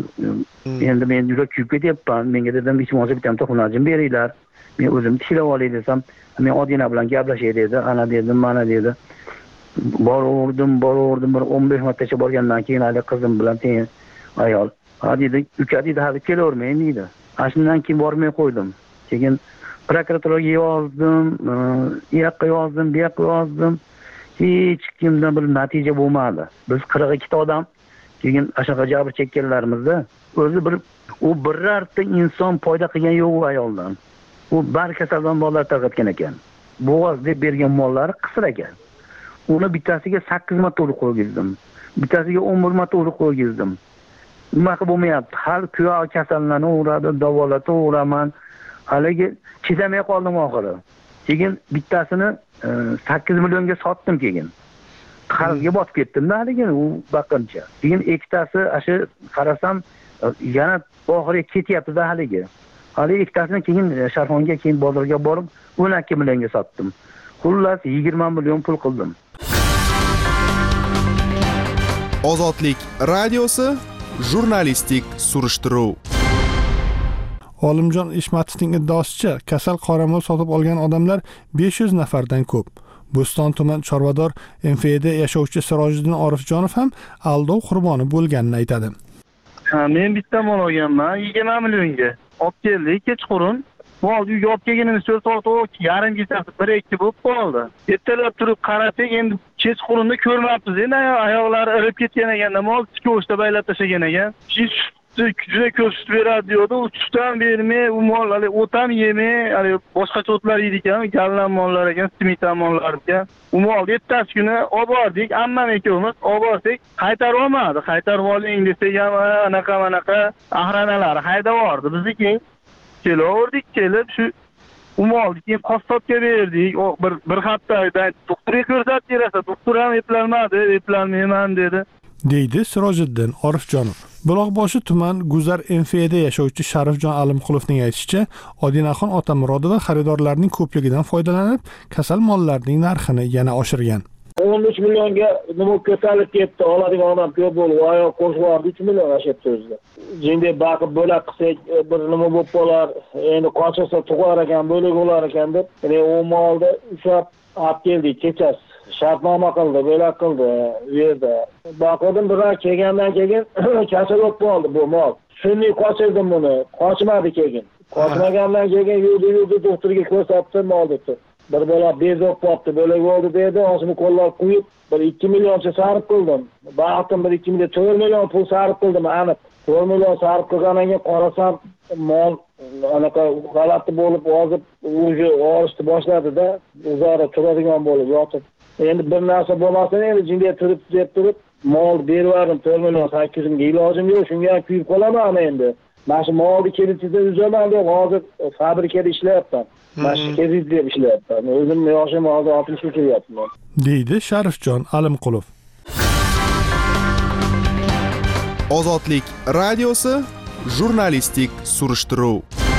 Speaker 10: endi men juda kuyib ketyapman. Menga dedim, ishimizga bitta to'xnajim beringlar. Men o'zim tishlab olay desam, men Odina bilan gaplashay dedi. Ana dedim, mana dedi. Boraverdim, bir 15 martacha borgandan keyin hali qizim bilan teng ayol dedi, uka dedi, hali kelavermang deydi. Shundan keyin bormay qo'ydim. Keyin prokuraturaga yozdim, u yoqqa yozdim, bu yoqqa yozdim. Hech kimdan bir natija bo'lmadi. Biz 42 ta odam, keyin ashaqa jabr chekkanlarimizda o'zi birorta inson foyda qilgan yo'q u ayoldan. U bar kasaldan bolalar tarqatgan ekan. Bo'g'oz deb bergan mollari qisir ekan. Uni bittasiga 8 marta urib qo'ygizdim. Bittasiga 11 marta urib qo'ygizdim. Nima qilib bo'lmayapti? Har kuyov kasallanaveradi, davolataveraman. Haligi chidamay qoldim oxiri. Keyin bittasini 8 millionga sotdim keyin. Qarzga botib ketdim-da haligi u baqincha. Keyin ikkitasi shu qarasam yana oxiriga ketyapti-da haligi. Hali ikkitasini keyin Sharxonga, keyin bozorga borib 12 millionga sotdim. Xullas 20 million pul qildim.
Speaker 9: Ozodlik radiosi, jurnalistik surishtiruv.
Speaker 6: Olimjon Eshmatovning iddaosicha, kasal qoramol sotib olgan odamlar 500 nafardan ko'p. Bo'ston tuman chorvador MFD yashovchi Sirojiddin Orifjonov ham aldov qurboni bo'lganini aytadi.
Speaker 10: Men bitta mol olganman 20 millionga. Olib keldik kechqurun. Mol uyga olib kelganimiz 4 soat yarim kechasi 1-2 bo'lib qoldi. Ertalab turib qarasak, endi kechqurunda ko'rmabmiz. Endi oyoqlari irib ketgan ekanda, mol ko'chda baylab tashlagan ekan. Juda ko'p sut beradi diyordi. U sutdan bermay, u mol o't ham yemay, boshqacha o'tlar yeydi ekan, gallan mollar ekan, simitan mollar ekan. U molni ertasi kuni olib bordik, ammam ikkovimiz olib borsak, qaytarib olmadi. Qaytarib oling desak ham anaqa ahranalari haydab yubordi. Bizniki kelib shu u molni keyin qassobga berdik. Bir haftadan doktorga ko'rsatib berasa, doktor ham eplolmayman dedi.
Speaker 6: deydi Sirojiddin Orifjonov. Buloqboshi tuman Guzar MFD yashovchi Sharifjon Alimqulovning aytishicha, Odinaxon Otamurodova xaridorlarning ko'pligidan foydalanib, kasal mollarning narxini yana oshirgan.
Speaker 11: 13 millionga nima ko'tarilib ketdi, oladigan odam ko'p bo'lib, oyoq qo'shib yubordi 3 million ashibdi o'zida. Jinday baqib bo'lak qilsak, bir nima bo'lib qolar, endi qochsa tug'ar ekan, bo'lak bo'lar ekan deb, u molni ushlab olib keldik kechasi. Shartnoma qildi, bo'lak qildi, verdi. Baqirdim, biroq kelgandan keyin kasal bo'lib qoldi bu mol. Shuni qochirdim buni, qochmadi keyin. Qochmagandan keyin yurdi doktorga ko'rsatdi, mol debdi. Bir bola bezib qoldi, bo'lak bo'ldi dedi, o'zini qo'llab qo'yib, bir 2 millioncha sarf qildim. Baqtim bir 2 million, 4 million pul sarf qildim, aniq. 4 million sarf qilgandan keyin qarasam, mol anaqa g'alati bo'lib, hozir o'zi olishni boshladi-da, o'zaro turadigan bo'lib yotib. Endi bir narsa bo'lmasa, endi jinday turib, mol berib 4 million 800 mingga ilojim yo'q, shunga kuyib qolaman endi. Mana shu molni kelishida uzaman deb hozir fabrikada ishlayapman. Mana shu kezib deb ishlayapman. O'zim yoshim hozir 60 ga kelyapman.
Speaker 6: deydi Sharifjon Alimqulov.
Speaker 9: Ozodlik radiosi jurnalistik surishtiruv.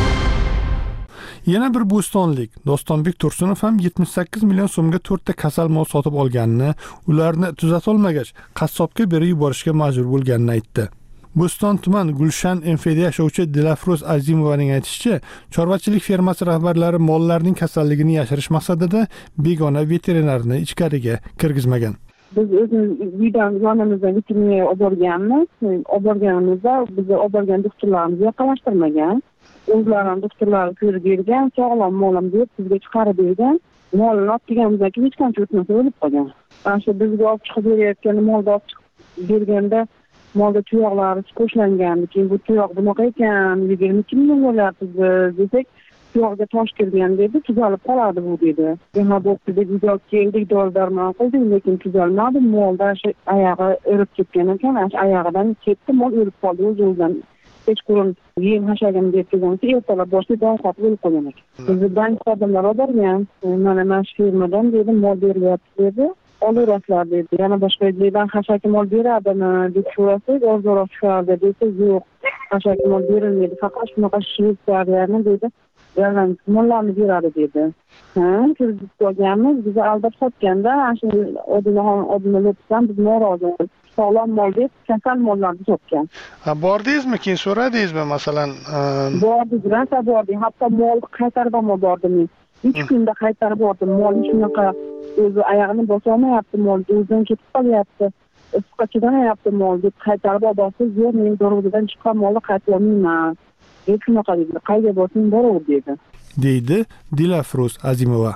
Speaker 6: Yana bir bo'stonlik Dostonbek Tursunov ham 78 million so'mga 4 ta kasal mol sotib olganini, ularni tuzatolmagach, qassobga berib yuborishga majbur bo'lganini aytdi. Bo'ston tuman Gulshan MFD yashovchi Dilafruz Azimovaning aytishicha, chorvachilik fermasi rahbarlari mollarning kasalligini yashirish maqsadida begona veterinarni ichkariga kirgizmagan.
Speaker 12: Biz o'zimiz uydan yonimizdan veterinariya olib borganmiz. Olib borganimizda bizni olib borgan doktorlarimiz yaqinlashtirmagan. O'zlari doktorlar ko'rib bergan, sog'lom molim deb bizga chiqarib bergan. Molni olib kelganimizdan keyin hech qancha o'tmasa o'lib qolgan. Ana shu bizga olib chiqib berayotgan molni olib chiqib berganda molda tuyoqlari ko'chlangan. Keyin bu tuyoq bunaqa ekan, 22 million bo'lyapti desak, tuyoqga tosh kirgan dedi, tuzalib qoladi bu dedi. Yana bo'pti deb uyga keldik, dori-darmon qildik, lekin tuzalmadi. Molda shu oyog'i irib ketgan ekan, oyog'idan ketdi, mol o'lib qoldi o'zidan. Kechqurun yem hashagan deb kelgansa, ertalab boshida ovqat bo'lib qolgan ekan. Bizni bank xodimlari olib borgan, mana shu firmadan dedi, mol beryapti dedi. Olaverasizlar dedi. Yana boshqa yerdan hashaki mol beradimi deb so'rasak, ozroq chiqardi desa, yo'q, hashaki mol berilmaydi, faqat shunaqa Shvetsariyani dedi, yalan mollarni beradi dedi. Kirib qo'yganmiz, bizni aldab sotganda, shu odamlar o'tsan biz norozi. Sog'lom mol deb kasal mollarni sotgan.
Speaker 6: Bordingizmi, keyin so'radingizmi masalan?
Speaker 12: Bordik, hatto mol qaytarib ham bordim. 3 kunda qaytarib bordim. Mol shunaqa o'zi oyog'ini bosolmayapti, mol o'zidan ketib qolyapti. Isqa chidamayapti mol deb qaytarib borsa, yo'q, men dorug'dan chiqqan molni qaytarib olmayman. Deb shunaqa dedi. Qayga borsang boraver dedi.
Speaker 6: deydi Dilafruz Azimova.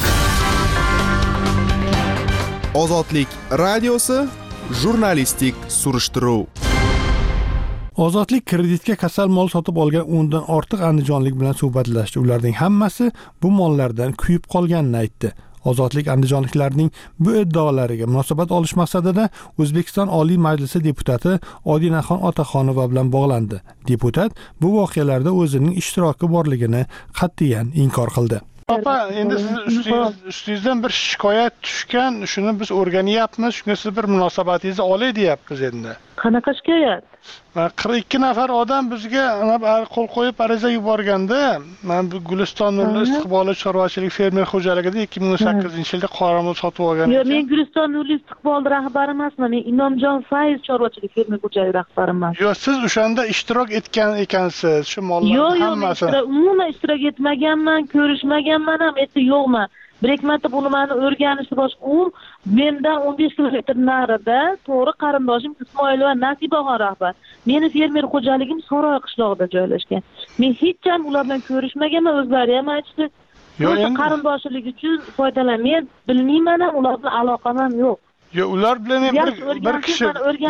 Speaker 9: Ozodlik radiosi jurnalistik surishtiruv.
Speaker 6: Ozodlik kreditga kasal mol sotib olgan 10 dan ortiq andijonlik bilan suhbatlashdi. Ularning hammasi bu mollardan kuyib qolganini aytdi. Ozodlik andijonliklarning bu iddaolariga munosabat olish maqsadida O'zbekiston Oliy Majlisi deputati Odinaxon Otaxonova bilan bog'landi. Deputat bu voqealarda o'zining ishtiroki borligini qat'iyan inkor qildi.
Speaker 13: Opa, endi siz ustingizdan bir shikoyat tushgan, shuni biz o'rganyapmiz, shunga siz bir munosabatingizni olay deyapmiz endi.
Speaker 12: Qanaqa shikoyat?
Speaker 13: 42 nafar odam bizga qo'l qo'yib ariza yuborganda, men bu Guliston Nurli istiqbolli chorvachilik fermer xo'jaligida 2018-yilda qoramol sotib olgan.
Speaker 14: Yo'q, men Guliston Nurli istiqbolli rahbari emasman. Men Inomjon Fayz chorvachilik fermer xo'jaligi rahbariman.
Speaker 13: Yo'q, siz o'shanda ishtirok etgan ekansiz, shu mollarning hammasi.
Speaker 14: Yo'q, umuman ishtirok etmaganman, ko'rishmaganman ham, yo'qman. Bir-ikki marta buni meni o'rganishni boshqa mendan 15 kilometr narida to'g'ri qarindoshim Ismoilova Nasibaxon rahbar. Meni fermer xo'jaligim Soroy qishlog'ida joylashgan. Men hech ham ular bilan ko'rishmaganman, o'zlari ham aytishdi. Qarindoshchilik uchun foydalan. Men bilmayman ham, ular bilan aloqam ham yo'q.
Speaker 13: Yo'q, ular bilan bir kishi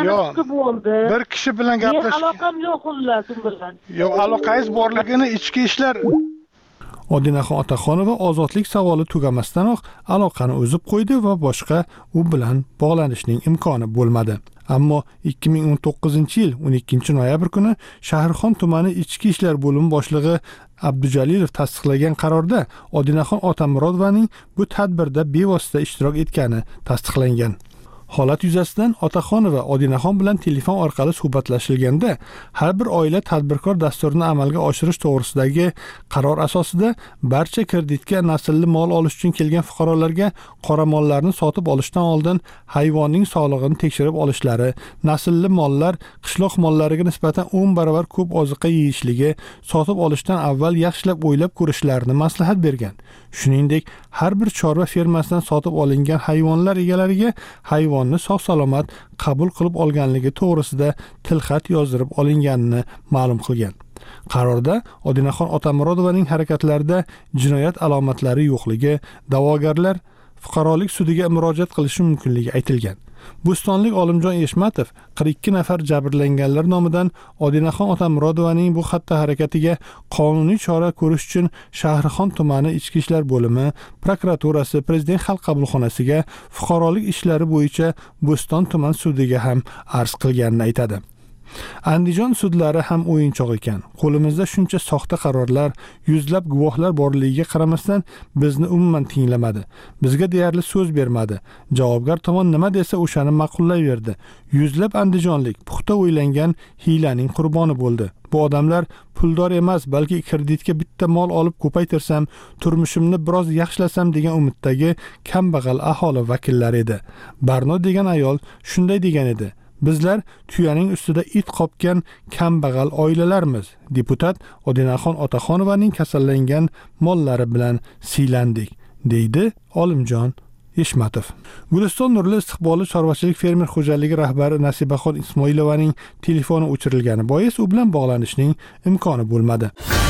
Speaker 14: bo'ldi.
Speaker 13: Bir kishi bilan gaplashib.
Speaker 14: Men aloqam yo'q xullas u bilan.
Speaker 13: Yo'q, aloqangiz borligini ichki ishlar
Speaker 6: Odinaxon Otaxonova ozodlik savoli tugamasdanoq aloqani uzib qo'ydi va boshqa u bilan bog'lanishning imkoni bo'lmadi. Ammo 2019-yil 12-noyabr kuni Shahrixon tumani ichki ishlar bo'limi boshlig'i Abdujalilov tasdiqlagan qarorda Odinaxon Otamurodovaning bu tadbirda bevosita ishtirok etgani tasdiqlangan. Holat yuzasidan Otaxonova Odinaxon bilan telefon orqali suhbatlashilganda, har bir oila tadbirkor dasturini amalga oshirish to'g'risidagi qaror asosida barcha kreditga naslli mol olish uchun kelgan fuqarolarga qoramollarni sotib olishdan oldin hayvonning sog'lig'ini tekshirib olishlari, naslli mollar qishloq mollariga nisbatan 10 barobar ko'p oziqa yeyishligi, sotib olishdan avval yaxshilab o'ylab ko'rishlarini maslahat bergan. Shuningdek, har bir chorva fermasidan sotib olingan hayvonlar egalariga hayvonni sog'-salomat qabul qilib olganligi to'g'risida tilxat yozdirib olinganini ma'lum qilgan. Qarorda Odinaxon Otamurodovaning harakatlarida jinoyat alomatlari yo'qligi, da'vogarlar fuqarolik sudiga murojaat qilishi mumkinligi aytilgan. Bo'stonlik Olimjon Eshmatov 42 nafar jabrlanganlar nomidan Odinaxon Otamurodovaning bu xatti harakatiga qonuniy chora ko'rish uchun Shahrixon tumani ichki ishlar bo'limi, prokuraturasi, Prezident xalq qabulxonasiga, fuqarolik ishlari bo'yicha Bo'ston tuman sudiga ham arz qilganini aytadi. Andijon sudlari ham o'yinchoq ekan. Qo'limizda shuncha soxta qarorlar, yuzlab guvohlar borligiga qaramasdan bizni umuman tinglamadi. Bizga deyarli so'z bermadi. Javobgar tomon nima desa o'shani ma'qullayverdi. Yuzlab andijonlik puxta o'ylangan hiylaning qurboni bo'ldi. Bu odamlar puldor emas, balki kreditga bitta mol olib ko'paytirsam, turmushimni biroz yaxshilasam degan umiddagi kambag'al aholi vakillari edi. Barno degan ayol shunday degan edi. Bizlar tuyaning ustida it qopgan kambag'al oilalarmiz. Deputat Odinaxon Otaxonovaning kasallangan mollari bilan siylandik, deydi Olimjon Eshmatov. Guliston Nurli istiqbolli chorvachilik fermer xo'jaligi rahbari Nasibaxon Ismoilovaning telefoni o'chirilgani bois u bilan bog'lanishning imkoni bo'lmadi.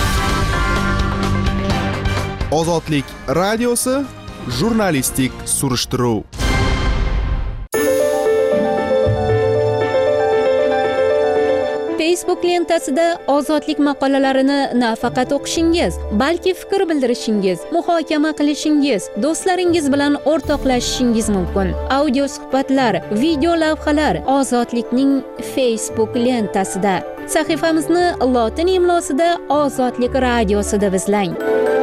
Speaker 9: Ozodlik radiosi jurnalistik surishtiruv.
Speaker 15: Facebook lentasida ozodlik maqolalarini nafaqat o'qishingiz, balki fikr bildirishingiz, muhokama qilishingiz, do'stlaringiz bilan o'rtoqlashishingiz mumkin. Audio suhbatlar, video lavhalar Ozodlikning Facebook lentasida. Sahifamizni lotin imlosida Ozodlik radiosida izlang.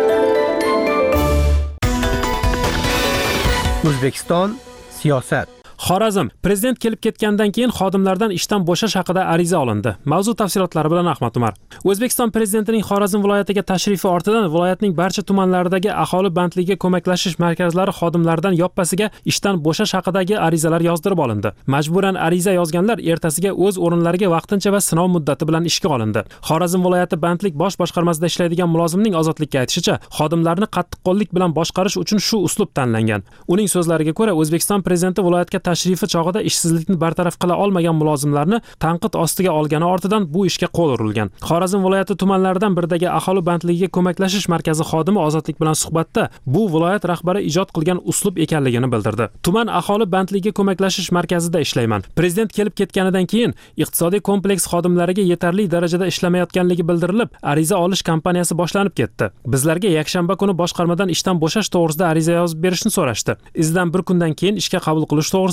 Speaker 7: O'zbekiston siyosat.
Speaker 2: Xorazm prezident kelib ketgandan keyin xodimlardan ishdan bo'shash haqida ariza olindi. Mavzu tafsilotlari bilan Ahmad Umar. O'zbekiston prezidentining Xorazm viloyatiga tashrifi ortidan viloyatning barcha tumanlaridagi aholi bandligiga ko'maklashish markazlari xodimlaridan yoppasiga ishdan bo'shash haqidagi arizalar yozdirib olindi. Majburan ariza yozganlar ertasiga o'z o'rinlariga vaqtincha va sinov muddati bilan ishga olindi. Xorazm viloyati bandlik bosh boshqarmasida ishlaydigan mulozimning ozodlikka aytishicha, xodimlarni qattiqqo'llik bilan boshqarish uchun shu uslub tanlangan. Uning so'zlariga ko'ra, O'zbekiston prezidenti viloyatga tashrifi chog'ida ishsizlikni bartaraf qila olmagan mulozimlarni tanqid ostiga olgani ortidan bu ishga qo'l urilgan. Xorazm viloyati tumanlaridan biridagi aholi bandligiga ko'maklashish markazi xodimi ozodlik bilan suhbatda bu viloyat rahbari ijod qilgan uslub ekanligini bildirdi. Tuman aholi bandligiga ko'maklashish markazida ishlayman. Prezident kelib ketganidan keyin iqtisodiy kompleks xodimlariga yetarli darajada ishlamayotganligi bildirilib, ariza olish kampaniyasi boshlanib ketdi. Bizlarga yakshanba kuni boshqarmadan ishdan bo'shash to'g'risida ariza yozib berishni so'rashdi. Izidan bir kundan keyin ishga qabul qilish to'g'risida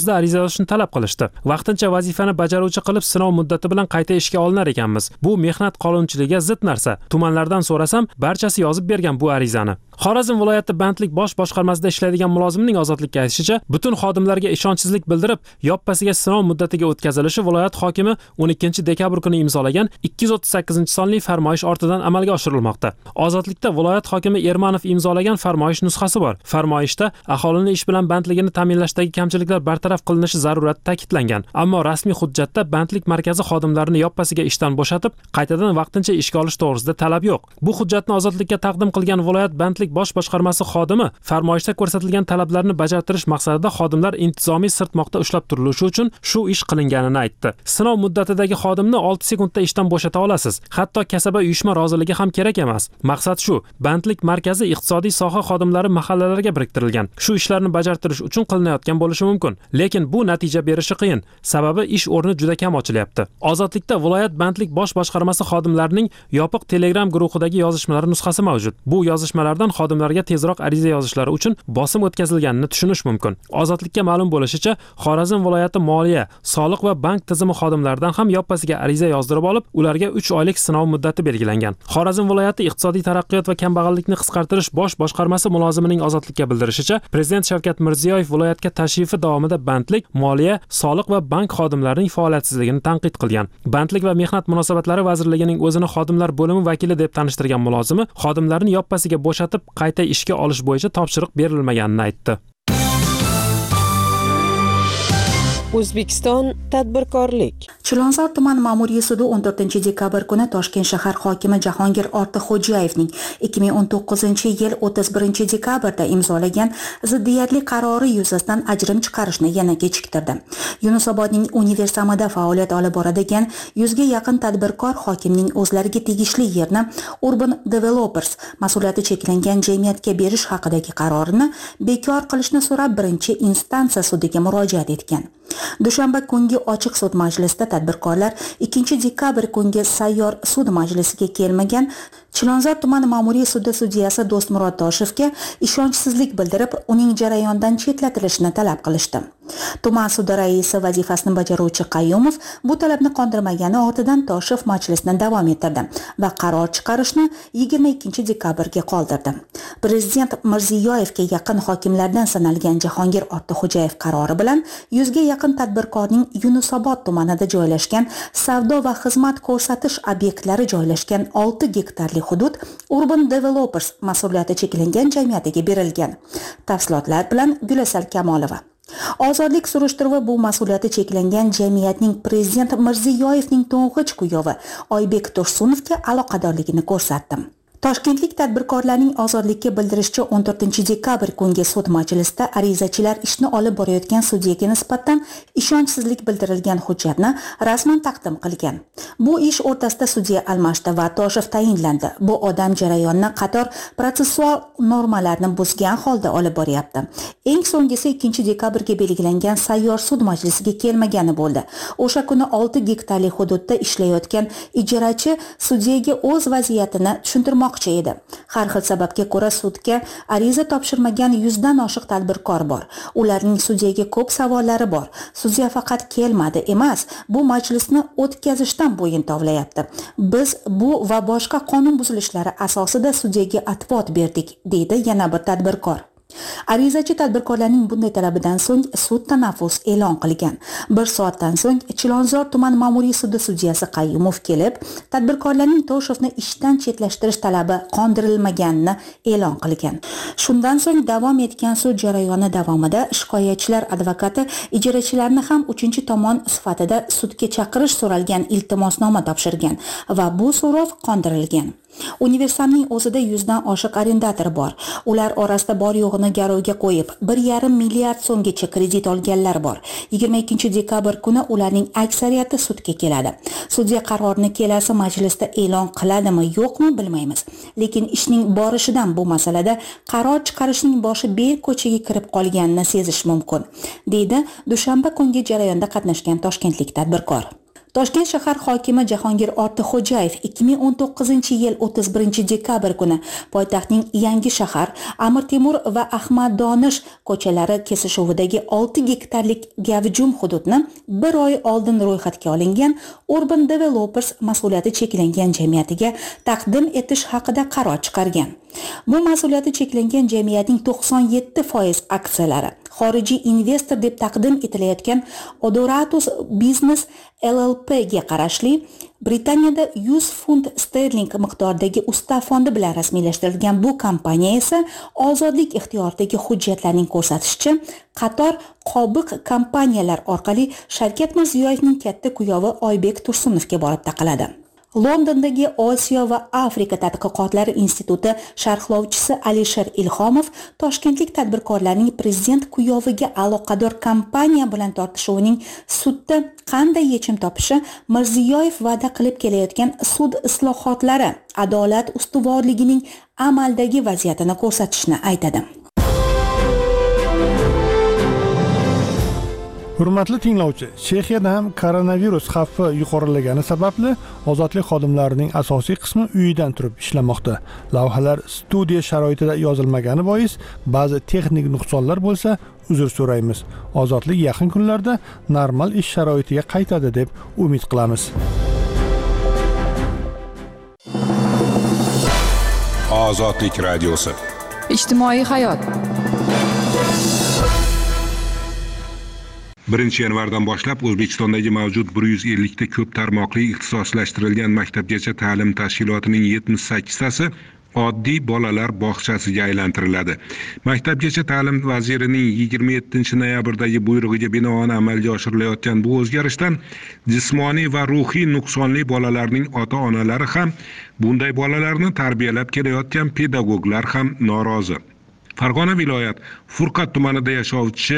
Speaker 2: asosida ariza yozishni talab qilishdi. Vaqtincha vazifani bajaruvchi qilib sinov muddati bilan qayta ishga olinar ekanmiz. Bu mehnat qonunchiligiga zid narsa. Tumanlardan so'rasam, barchasi yozib bergan bu arizani. Xorazm viloyati bandlik bosh boshqarmasida ishlaydigan mulozimning ozodlikka aytishicha, butun xodimlarga ishonchsizlik bildirib, yoppasiga sinov muddatiga o'tkazilishi viloyat hokimi 12-dekabr kuni imzolagan 238-sonli farmoyish ortidan amalga oshirilmoqda. Ozodlikda viloyat hokimi Ermanov imzolagan farmoyish nusxasi bor. Farmoyishda aholini ish bilan bandligini ta'minlashdagi kamchiliklar bartaraf qilinishi zarurati ta'kidlangan. Ammo rasmiy hujjatda bandlik markazi xodimlarini yoppasiga ishdan bo'shatib, qaytadan vaqtincha ishga olish to'g'risida talab yo'q. Bu hujjatni ozodlikka taqdim qilgan viloyat bandlik bosh boshqarmasi xodimi farmoyishda ko'rsatilgan talablarni bajartirish maqsadida xodimlar intizomiy sirtmoqda ushlab turilishi uchun shu ish qilinganini aytdi. Sinov muddatidagi xodimni 6 sekundda ishdan bo'shata olasiz. Hatto kasaba uyushma roziligi ham kerak emas. Maqsad shu, bandlik markazi iqtisodiy soha xodimlari mahallalarga biriktirilgan. Shu ishlarni bajartirish uchun qilinayotgan bo'lishi mumkin, lekin bu natija berishi qiyin. Sababi ish o'rni juda kam ochilyapti. Ozodlikda viloyat bandlik bosh boshqarmasi xodimlarining yopiq Telegram guruhidagi yozishmalari nusxasi mavjud. Bu yozishmalardan xodimlarga tezroq ariza yozishlari uchun bosim o'tkazilganini tushunish mumkin. Ozodlikka ma'lum bo'lishicha, Xorazm viloyati moliya, soliq va bank tizimi xodimlaridan ham yoppasiga ariza yozdirib olib, ularga 3 oylik sinov muddati belgilangan. Xorazm viloyati iqtisodiy taraqqiyot va kambag'allikni qisqartirish bosh boshqarmasi mulozimining ozodlikka bildirishicha, Prezident Shavkat Mirziyoyev viloyatga tashrifi davomida bandlik, moliya, soliq va bank xodimlarining faoliyatsizligini tanqid qilgan. Bandlik va mehnat munosabatlari vazirligining o'zini xodimlar bo'limi vakili deb tanishtirgan mulozimi xodimlarni yoppasiga bo'shatib qayta ishga olish bo'yicha topshiriq berilmaganini aytdi.
Speaker 4: O'zbekiston tadbirkorlik.
Speaker 8: Chilonzor tuman ma'muriy sudi 14-dekabr kuni Toshkent shahar hokimi Jahongir Ortiqxo'jayevning 2019-yil 31-dekabrda imzolagan ziddiyatli qarori yuzasidan ajrim chiqarishni yana kechiktirdi. Yunusobodning Universamida faoliyat olib boradigan 100 ga yaqin tadbirkor hokimning o'zlariga tegishli yerni Urban Developers mas'uliyati cheklangan jamiyatga berish haqidagi qarorini bekor qilishni so'rab birinchi instansiya sudiga murojaat etgan. Dushanba kungi ochiq sud majlisida tadbirkorlar 2-dekabr kungi sayyor sud majlisiga kelmagan Chilonzor tuman ma'muriy sudi sudyasi Do'stmurod Toshevga ishonchsizlik bildirib, uning jarayondan chetlatilishini talab qilishdi. Tuman sudi raisi vazifasini bajaruvchi Qayyumov bu talabni qondirmagani ortidan Toshev majlisni davom ettirdi va qaror chiqarishni 22-dekabrga qoldirdi. Prezident Mirziyoyevga yaqin hokimlardan sanalgan Jahongir Ortiqxo'jayev qarori bilan 100 ga yaqin tadbirkorning Yunusobod tumanida joylashgan savdo va xizmat ko'rsatish obyektlari joylashgan 6 gektarli hudud Urban Developers mas'uliyati cheklangan jamiyatiga berilgan. Tafsilotlar bilan Gulasal Kamolova. Ozodlik surishtiruvi bu mas'uliyati cheklangan jamiyatning Prezident Mirziyoyevning to'ng'ich kuyovi Oybek Tursunovga aloqadorligini ko'rsatdi. Toshkentlik tadbirkorlarning ozodlikka bildirishicha 14-dekabr kungi sud majlisida arizachilar ishni olib borayotgan sudyaga nisbatan ishonchsizlik bildirilgan hujjatni rasman taqdim qilgan. Bu ish o'rtasida sudya almashdi va Toshev tayinlandi. Bu odam jarayonni qator protsessual normalarni buzgan holda olib boryapti. Eng so'nggisi 2-dekabrga belgilangan sayyor sud majlisiga kelmagani bo'ldi. O'sha kuni 6 gektarli hududda ishlayotgan ijarachi sudyaga o'z vaziyatini tushuntirmoqchi edi. Har xil sababga ko'ra sudga ariza topshirmagan 100 dan oshiq tadbirkor bor. Ularning sudyaga ko'p savollari bor. Sudya faqat kelmadi emas, bu majlisni o'tkazishdan bo'yin tovlayapti. Biz bu va boshqa qonun buzilishlari asosida sudyaga atvot berdik, deydi yana bir tadbirkor. Arizachi tadbirkorlarning bunday talabidan so'ng sud tanaffus e'lon qilgan. 1 soatdan so'ng Chilonzor tuman ma'muriy sudi sudyasi Qayyumov kelib, tadbirkorlarning Toshevni ishdan chetlashtirish talabi qondirilmaganini e'lon qilgan. Shundan so'ng davom etgan sud jarayoni davomida shikoyatchilar advokati ijarachilarni ham 3-tomon sifatida sudga chaqirish so'ralgan iltimosnoma topshirgan va bu so'rov qondirilgan. Universamning o'zida 100 dan oshiq arrendator bor. Ular orasida bor yo'g'ini garovga qo'yib 1,5 milliard so'mgacha kredit olganlar bor. 22-dekabr kuni ularning aksariyati sudga keladi. Sudya qarorini kelasi majlisda e'lon qiladimi, yo'qmi bilmaymiz. Lekin ishning borishidan bu masalada qaror chiqarishning boshi bel ko'chaga kirib qolganini sezish mumkin, deydi dushanba kungi jarayonda qatnashgan toshkentlik tadbirkor. Toshkent shahar hokimi Jahongir Ortiqxo'jayev 2019-yil 31 dekabr kuni poytaxtning Yangi shahar, Amir Temur va Ahmad Donish ko'chalari kesishuvidagi 6 gektarlik gavjum hududni bir oy oldin ro'yxatga olingan Urban Developers mas'uliyati cheklangan jamiyatiga taqdim etish haqida qaror chiqargan. Bu mas'uliyati cheklangan jamiyatning 97% aksiyalari xorijiy investor deb taqdim etilayotgan Odoratus Business LLP ga qarashli Britaniyada 100 funt sterling miqdoridagi ustav fondi bilan rasmiylashtirilgan bu kompaniya esa ozodlik ixtiyoridagi hujjatlarning ko'rsatishicha qator qobiq kompaniyalar orqali Shavkat Mirziyoyevning katta kuyovi Oybek Tursunovga borib taqaladi. Londondagi Osiyo va Afrika tadqiqotlari instituti sharhlovchisi Alisher Ilhomov toshkentlik tadbirkorlarning prezident kuyoviga aloqador kompaniya bilan tortishuvining sudda qanday yechim topishi Mirziyoyev va'da qilib kelayotgan sud islohotlari adolat ustuvorligining amaldagi vaziyatini ko'rsatishini aytadi.
Speaker 6: Hurmatli tinglovchi, Chexiyada ham koronavirus xavfi yuqorilagani sababli ozodlik xodimlarining asosiy qismi uyidan turib ishlamoqda. Lavhalar studiya sharoitida yozilmagani bois ba'zi texnik nuqsonlar bo'lsa, uzr so'raymiz. Ozodlik yaqin kunlarda normal ish sharoitiga qaytadi deb umid qilamiz.
Speaker 3: Ozodlik radiosi.
Speaker 1: Ijtimoiy hayot.
Speaker 3: 1-yanvardan boshlab O'zbekistondagi mavjud 150 ta ko'p tarmoqli ixtisoslashtirilgan maktabgacha ta'lim tashkilotining 78 tasi oddiy bolalar bog'chasiga aylantiriladi. Maktabgacha ta'lim vazirining 27-noyabrdagi buyrug'iga binoan amalga oshirilayotgan bu o'zgarishdan jismoniy va ruhiy nuqsonli bolalarning ota-onalari ham, bunday bolalarni tarbiyalab kelayotgan pedagoglar ham norozi. Farg'ona viloyat Furqat tumanida yashovchi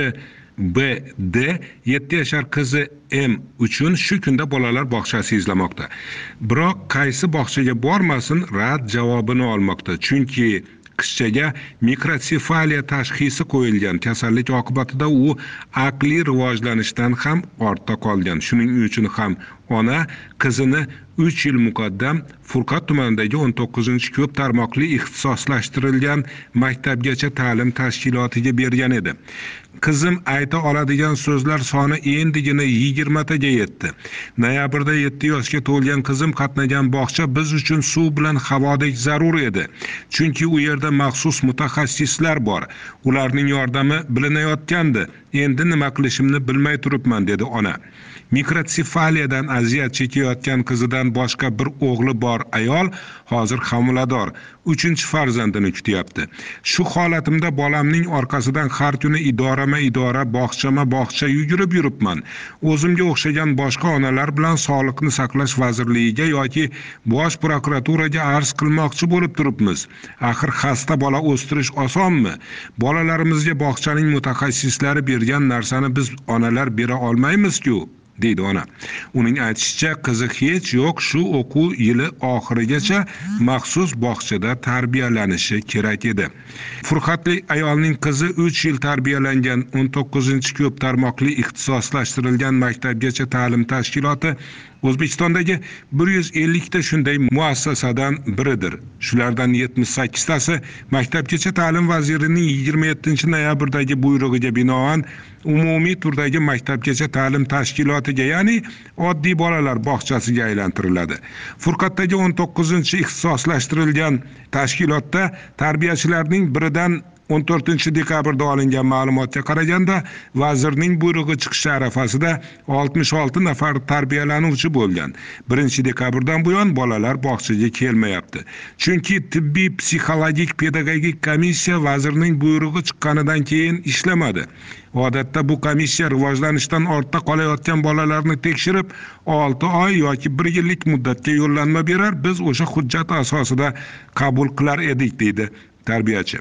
Speaker 3: B.D. 7 yashar qizi M uchun shu kunda bolalar bog'chasi izlamoqda. Biroq qaysi bog'chaga bormasin rad javobini olmoqda. Chunki qizchaga mikrosefaliya tashxisi qo'yilgan. Kasallik oqibatida u aqliy rivojlanishdan ham ortda qolgan. Shuning uchun ham ona qizini 3 yil muqaddam Furqat tumanidagi 19-ko'p tarmoqli ixtisoslashtirilgan maktabgacha ta'lim tashkilotiga bergan edi. Qizim ayta oladigan so'zlar soni endigina 20 taga yetdi. Noyabrda 7 yoshga to'lgan qizim qatnagan bog'cha biz uchun suv bilan havodek zarur edi. Chunki u yerda maxsus mutaxassislar bor. Ularning yordami bilinayotgandi. Endi nima qilishimni bilmay turibman, dedi ona. Mikrosefaliyadan aziyat chekayotgan qizidan boshqa bir o'g'li bor ayol hozir homilador, 3-farzandini kutyapti. Shu holatimda bolamning orqasidan har kuni idora bog'cha yugurib yuribman. O'zimga o'xshagan boshqa onalar bilan Sog'liqni saqlash vazirligiga yoki bosh prokuraturaga arz qilmoqchi bo'lib turibmiz. Axir xasta bola o'stirish osonmi? Bolalarimizga bog'chaning mutaxassislari bergan narsani biz onalar bera olmaymiz-ku, deydi ona. Uning aytishicha, qizi hech yo'q shu o'quv yili oxirigacha maxsus bog'chada tarbiyalanishi kerak edi. Furqatli ayolning qizi 3 yil tarbiyalangan 19-ko'p tarmoqli ixtisoslashtirilgan maktabgacha ta'lim tashkiloti O'zbekistondagi 150 ta shunday muassasadan biridir. Shulardan 78 tasi maktabgacha ta'lim vazirining 27-noyabrdagi buyrug'iga binoan umumiy turdagi maktabgacha ta'lim tashkilotiga, ya'ni oddiy bolalar bog'chasiga aylantiriladi. Furqatdagi 19-ixtisoslashtirilgan tashkilotda tarbiyachilarning biridan 14 dekabrda olingan ma'lumotga qaraganda vazirning buyrug'i chiqishi arafasida 66 nafar tarbiyalanuvchi bo'lgan. 1-dekabrdan buyon bolalar bog'chaga kelmayapti. Chunki tibbiy, psixologik, pedagogik komissiya vazirning buyrug'i chiqqanidan keyin ishlamadi. Odatda bu komissiya rivojlanishdan ortda qolayotgan bolalarni tekshirib 6 oy yoki 1 yillik muddatga yo'llanma berar, biz o'sha hujjat asosida qabul qilar edik, deydi tarbiyachi.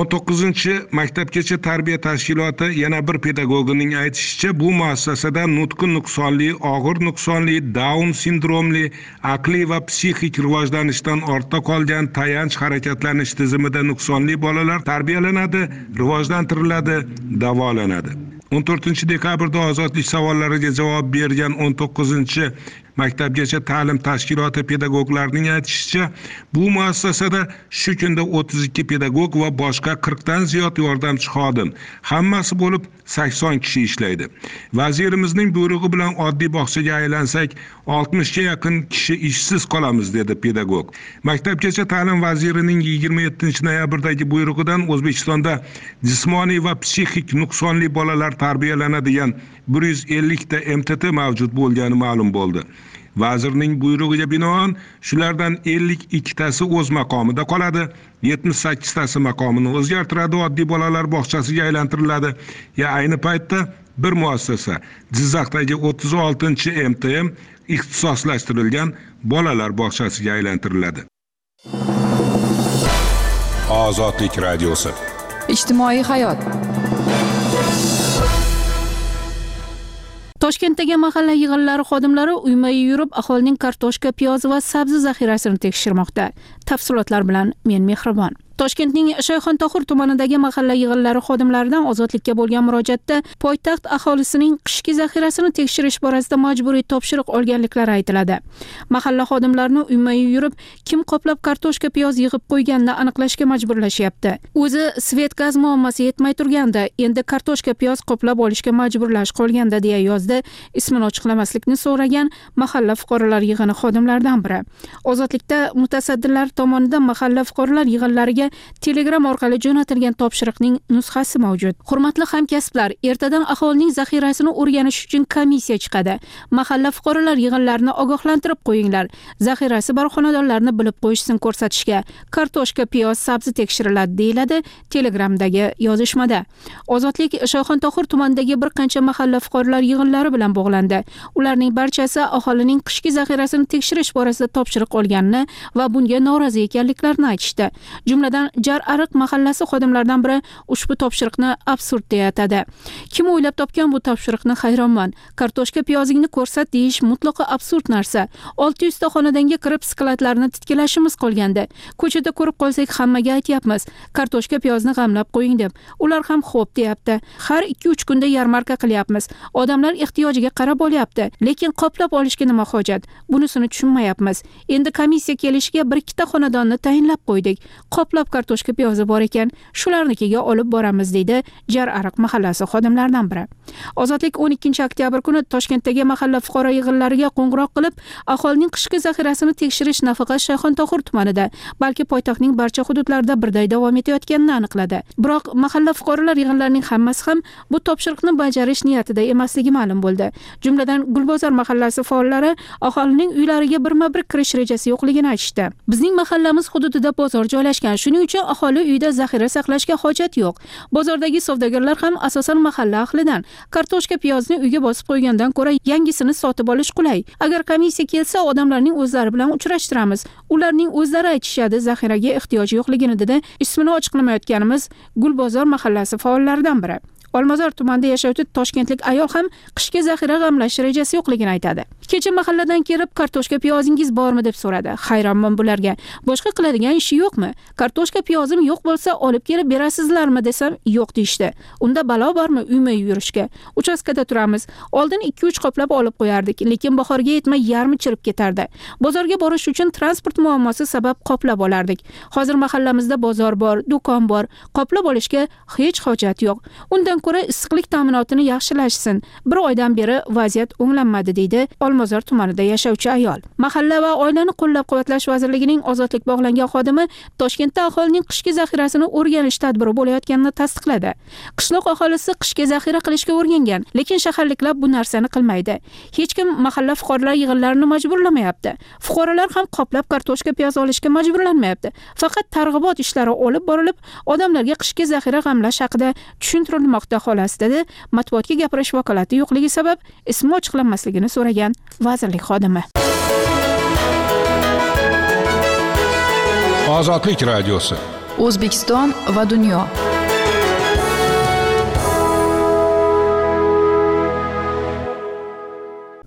Speaker 3: 19-maktabgacha tarbiya tashkiloti yana bir pedagogining aytishicha, bu muassasada nutqi nuqsonli, og'ir nuqsonli, Down sindromli, aqliy va psixik rivojlanishdan ortda qolgan, tayanch harakatlanish tizimida nuqsonli bolalar tarbiyalanadi, rivojlantiriladi, davolanadi. 14 dekabrda ozodlik savollariga javob bergan maktabgacha ta'lim tashkiloti pedagoglarining aytishicha, bu muassasada shu kunda 32 pedagog va boshqa 40 dan ziyod yordamchi xodim, hammasi bo'lib 80 kishi ishlaydi. Vazirimizning buyrug'i bilan oddiy bog'chaga aylansak, 60 ga yaqin kishi ishsiz qolamiz, dedi pedagog. Maktabgacha ta'lim vazirining 27-noyabrdagi buyrug'idan O'zbekistonda jismoniy va psixik nuqsonli bolalar tarbiyalanadigan 150 ta MTT mavjud bo'lgani ma'lum bo'ldi. Vazirning buyrug'iga binoan shulardan 52 tasi o'z maqomida qoladi, 78 tasi maqomini o'zgartiradi, oddiy bolalar bog'chasiga aylantiriladi. Ayni paytda bir muassasa Jizzaxdagi 36-MTM ixtisoslashtirilgan bolalar bog'chasiga aylantiriladi.
Speaker 16: Ozodlik radiosi.
Speaker 1: Ijtimoiy hayot.
Speaker 17: Toshkentdagi mahalla yig'inlari xodimlari uyma-uy yurib, aholining kartoshka, piyoz va sabzi zaxirasini tekshirmoqda. Tafsilotlar bilan men Mehribon. Toshkentning Shayxontohur tumanidagi mahalla yig'inlari xodimlaridan ozodlikka bo'lgan murojaatda poytaxt aholisining qishki zaxirasini tekshirish borasida majburiy topshiriq olganliklari aytiladi. Mahalla xodimlarini uyma-uy yurib, kim qoplab kartoshka, piyoz yig'ib qo'yganini aniqlashga majburlashyapti. O'zi svet gaz muammosi yetmay turganda, endi kartoshka, piyoz qoplab olishga majburlash qolganda, deya yozdi ismini ochiqlamaslikni so'ragan mahalla fuqarolar yig'ini xodimlaridan biri. Ozodlikda mutasaddilar tomonidan mahalla fuqarolar yig'inlariga Telegram orqali jo'natilgan topshiriqning nusxasi mavjud. Hurmatli hamkasblar, ertadan aholining zaxirasini o'rganish uchun komissiya chiqadi. Mahalla fuqarolar yig'inlarini ogohlantirib qo'yinglar. Zaxirasi bor xonadonlarni bilib qo'yishsin ko'rsatishga. Kartoshka, piyoz, sabzi tekshiriladi, deyiladi Telegramdagi yozishmada. Ozodlik Shayxontohur tumanidagi bir qancha mahalla fuqarolar yig'inlari bilan bog'landi. Ularning barchasi aholining qishki zaxirasini tekshirish borasida topshiriq olganini va bunga norozi ekanliklarini aytishdi. Jumladan Jar Ariq mahallasi xodimlaridan biri ushbu topshiriqni absurd deya atadi. Kim o'ylab topgan bu topshiriqni hayronman. Kartoshka, piyozingni ko'rsat deyish mutlaqo absurd narsa. 600 ta xonadonga kirib skladlarni titkilashimiz qolgandi. Ko'chada ko'rib qolsak hammaga aytyapmiz, kartoshka, piyozni g'amlab qo'ying deb. Ular ham xo'p deyapti. Har 2-3 kunda yarmarka qilyapmiz. Odamlar ehtiyojiga qarab olyapti. Lekin qoplab olishga nima hojat? Bunisini tushunmayapmiz. Endi komissiya kelishiga 1-2 ta xonadonni tayinlab qo'ydik. Qoplab kartoshka, piyozi bor ekan, shularnikiga olib boramiz, deydi Jar Ariq mahallasi xodimlaridan biri. Ozodlik 12-oktyabr kuni Toshkentdagi mahalla fuqaro yig'inlariga qo'ng'iroq qilib, aholining qishki zaxirasini tekshirish nafaqat Shayxontohur tumanida, balki poytaxtning barcha hududlarida birday davom etayotganini aniqladi. Biroq mahalla fuqarolar yig'inlarining hammasi ham bu topshiriqni bajarish niyatida emasligi ma'lum bo'ldi. Jumladan Gulbozor mahallasi faollari aholining uylariga birma-bir kirish rejasi yo'qligini aytishdi. Bizning mahallamiz hududida bozor joylashgan. Shuning uchun aholi uyda zaxira saqlashga hojat yo'q. Bozordagi savdogarlar ham asosan mahalla ahlidan. Kartoshka, piyozni uyga bosib qo'ygandan ko'ra yangisini sotib olish qulay. Agar komissiya kelsa, odamlarning o'zlari bilan uchrashtiramiz. Ularning o'zlari aytishadi zaxiraga ehtiyoj yo'qligini, dedi ismini ochiqlamayotganimiz Gulbozor mahallasi faollaridan biri. Olmazor tumanida yashovchi toshkentlik ayol ham qishki zaxira g'amlash rejasi yo'qligini aytadi. Kecha mahalladan kelib, kartoshka, piyozingiz bormi deb so'radi. Hayronman bularga. Boshqa qiladigan ishi yo'qmi? Kartoshka, piyozim yo'q bo'lsa, olib kelib berasizlarmi desam, yo'q deyishdi. Unda balo bormi uyma-uy yurishga? Uchastkada turamiz. Oldin 2-3 qoplab olib qo'yardik, lekin bahorga yetmay yarmi chirib ketardi. Bozorga borish uchun transport muammosi sabab qoplab olardik. Hozir mahallamizda bozor bor, do'kon bor. Qoplab olishga hech hojat yo'q. Undan ko'ra issiqlik ta'minotini yaxshilashsin. Bir oydan beri vaziyat o'nglanmadi, deydi Olmazor tumanida yashovchi ayol. Mahalla va oilani qo'llab-quvvatlash vazirligining ozodlik bog'langan xodimi Toshkentda aholining qishki zaxirasini o'rganish tadbiri bo'layotganini tasdiqladi. Qishloq aholisi qishki zaxira qilishga o'rgangan, lekin shaharliklar bu narsani qilmaydi. Hech kim mahalla fuqarolar yig'inlarini majburlamayapti. Fuqarolar ham qoplab kartoshka, piyoz olishga majburlanmayapti. Faqat targ'ibot ishlari olib borilib, odamlarga qishki zaxira g'amlash haqida tushuntirilmoqda, xolos, dedi matbuotga gapirish vakolati yo'qligi sabab ismi ochiqlanmasligini so'ragan vazirlik xodimi.
Speaker 16: Ozodlik radiosi.
Speaker 1: O'zbekiston va dunyo.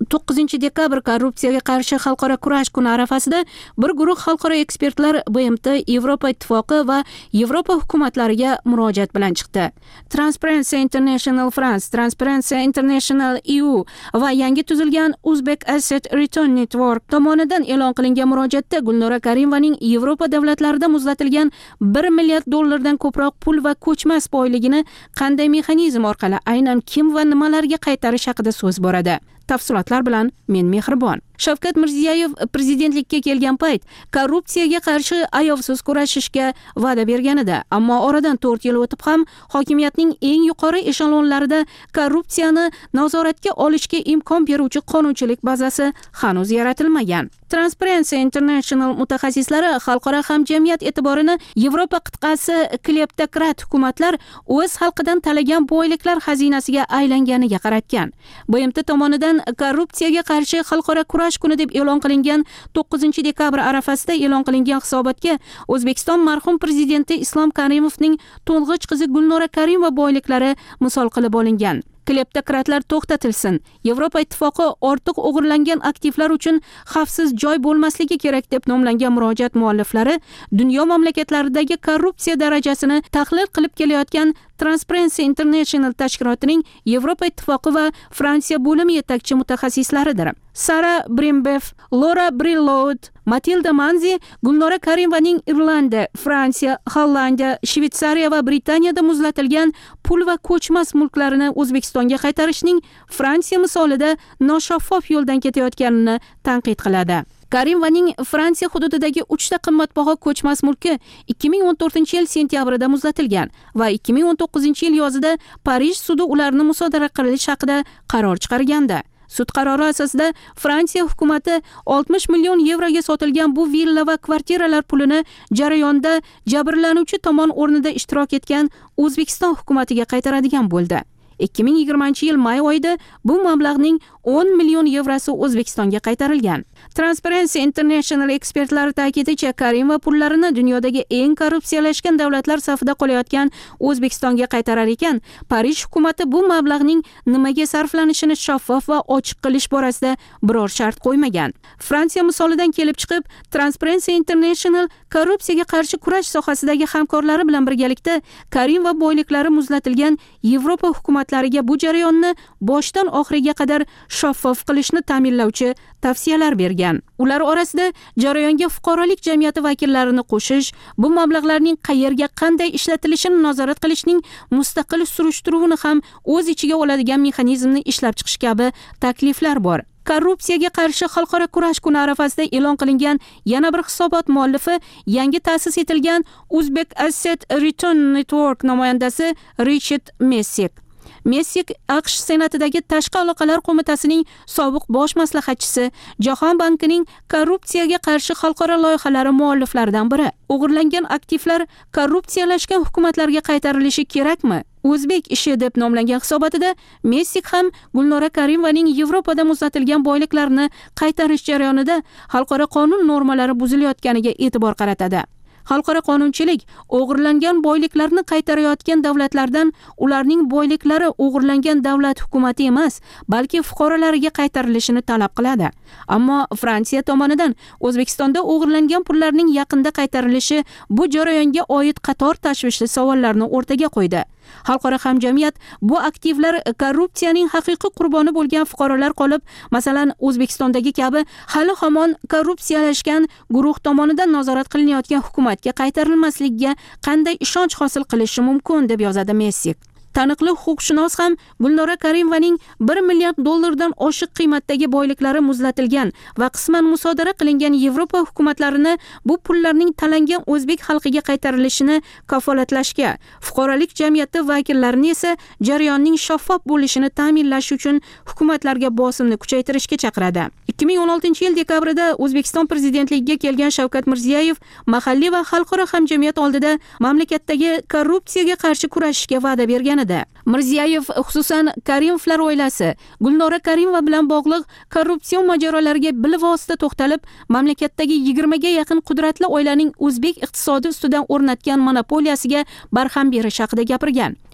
Speaker 17: 9-dekabr korrupsiyaga qarshi xalqaro kurash kuni arafasida bir guruh xalqaro ekspertlar BMT, Yevropa Ittifoqi va Yevropa hukumatlariga murojaat bilan chiqdi. Transparency International France, Transparency International EU va yangi tuzilgan Uzbek Asset Return Network tomonidan e'lon qilingan murojaatda Gulnora Karimovaning Yevropa davlatlarida muzlatilgan $1 milliard ko'proq pul va ko'chmas boyligini qanday mexanizm orqali aynan kim va nimalarga qaytarish haqida so'z boradi. Tafsilotlar bilan men Mehribon. Shavkat Mirziyoyev prezidentlikka kelgan payt korrupsiyaga qarshi ayovsiz kurashishga va'da berganida, ammo oradan 4 yil o'tib ham hokimiyatning eng yuqori eshelonlarida korrupsiyani nazoratga olishga imkon beruvchi qonunchilik bazasi hanuz yaratilmagan. Transparency International mutaxassislari xalqaro hamjamiyat e'tiborini Yevropa qit'asi kleptokrat hukumatlar o'z xalqidan talagan boyliklar xazinasiga aylanganiga qaratgan. BMT tomonidan korrupsiyaga qarshi xalqaro kurash kuni deb e'lon qilingan 9-dekabr arafasida e'lon qilingan hisobotga O'zbekiston marhum prezidenti Islom Karimovning to'ng'ich qizi Gulnora Karimova boyliklari misol qilib olingan. Kleptokratlar to'xtatilsin. Yevropa Ittifoqi ortiq o'g'irlangan aktivlar uchun xavfsiz joy bo'lmasligi kerak deb nomlangan murojaat mualliflari dunyo mamlakatlaridagi korrupsiya darajasini tahlil qilib kelayotgan Transparency International tashkilotining Yevropa Ittifoqi va Fransiya bo'limi yetakchi mutaxassislaridir. Sara Brimbev, Laura Brilloud, Matilda Manzi Gulnora Karimovaning Irlandiya, Fransiya, Hollandiya, Shvetsariya va Britaniyada muzlatilgan pul va ko'chmas mulklarini O'zbekistonga qaytarishning Fransiya misolida noshaffof yo'ldan ketayotganini tanqid qiladi. Karimovaning Fransiya hududidagi 3 ta qimmatbaho ko'chmas mulki 2014-yil sentyabrida muzlatilgan va 2019-yil yozida Parij sudi ularni musodara qilish haqida qaror chiqargandi. Sud qarori asosida Fransiya hukumati 60 million yevroga sotilgan bu villa va kvartiralar pulini jarayonda jabrlanuvchi tomon o'rnida ishtirok etgan O'zbekiston hukumatiga qaytaradigan bo'ldi. 2020-yil may oyida bu mablag'ning 10 million yevrosi O'zbekistonga qaytarilgan. Transparency International ekspertlari ta'kidicha Karimova pullarini dunyodagi eng korrupsiyalashgan davlatlar safida qolayotgan O'zbekistonga qaytarar ekan, Parij hukumati bu mablag'ning nimaga sarflanishini shaffof va ochiq qilish borasida biror shart qo'ymagan. Fransiya misolidan kelib chiqib, Transparency International korrupsiyaga qarshi kurash sohasidagi hamkorlari bilan birgalikda Karimova boyliklari muzlatilgan Yevropa hukumatlariga bu jarayonni boshdan oxiriga qadar shaffof qilishni ta'minlovchi tavsiyalar bergan. Ular orasida jarayonga fuqarolik jamiyati vakillarini qo'shish, bu mablag'larning qayerga qanday ishlatilishini nazorat qilishning mustaqil surishtiruvini ham o'z ichiga oladigan mexanizmni ishlab chiqish kabi takliflar bor. Korrupsiyaga qarshi xalqaro kurash kuni arafasida e'lon qilingan yana bir hisobot muallifi yangi ta'sis etilgan Uzbek Asset Return Network namoyandasi Richard Messik. Messik AQSh Senatidagi Tashqi aloqalar qo'mitasining sobiq bosh maslahatchisi, Jahon bankining korrupsiyaga qarshi xalqaro loyihalari mualliflaridan biri. O'g'irlangan aktivlar korrupsiyalashgan hukumatlarga qaytarilishi kerakmi? O'zbek ishi deb nomlangan hisobotida Messik ham Gulnora Karimovaning Yevropada muzlatilgan boyliklarini qaytarish jarayonida xalqaro qonun normalari buzilayotganiga e'tibor qaratadi. Xalqaro qonunchilik o'g'irlangan boyliklarni qaytarayotgan davlatlardan ularning boyliklari o'g'irlangan davlat hukumati emas, balki fuqarolariga qaytarilishini talab qiladi. Ammo Fransiya tomonidan O'zbekistonda o'g'irlangan pullarning yaqinda qaytarilishi bu jarayonga oid qator tashvishli savollarni o'rtaga qo'ydi. Xalqaro hamjamiyat bu aktivlar korrupsiyaning haqiqiy qurboni bo'lgan fuqarolar qolib, masalan, O'zbekistondagi kabi hali hamon korrupsiyalashgan guruh tomonidan nazorat qilinayotgan hukumatga qaytarilmasligiga qanday ishonch hosil qilishi mumkin deb yozadi Messik. Taniqli huquqshunos ham Gulnora Karimovaning $1 milliard oshiq qiymatdagi boyliklari muzlatilgan va qisman musodara qilingan Yevropa hukumatlarini bu pullarning talangan o'zbek xalqiga qaytarilishini kafolatlashga, fuqarolik jamiyati vakillarini esa jarayonning shaffof bo'lishini ta'minlash uchun hukumatlarga bosimni kuchaytirishga chaqiradi. 2016-yil dekabrida O'zbekiston prezidentligiga kelgan Shavkat Mirziyoyev mahalliy va xalqaro hamjamiyat oldida mamlakatdagi korrupsiyaga qarshi kurashishga va'da bergan edi. Mirziyoyev xususan Karimovlar oilasi, Gulnora Karimova bilan bog'liq korrupsion mojarolariga bilvosita to'xtalib, mamlakatdagi 20 ga yaqin qudratli oilaning o'zbek iqtisodi ustidan o'rnatgan monopoliyasiga barham berish haqida gapirgan.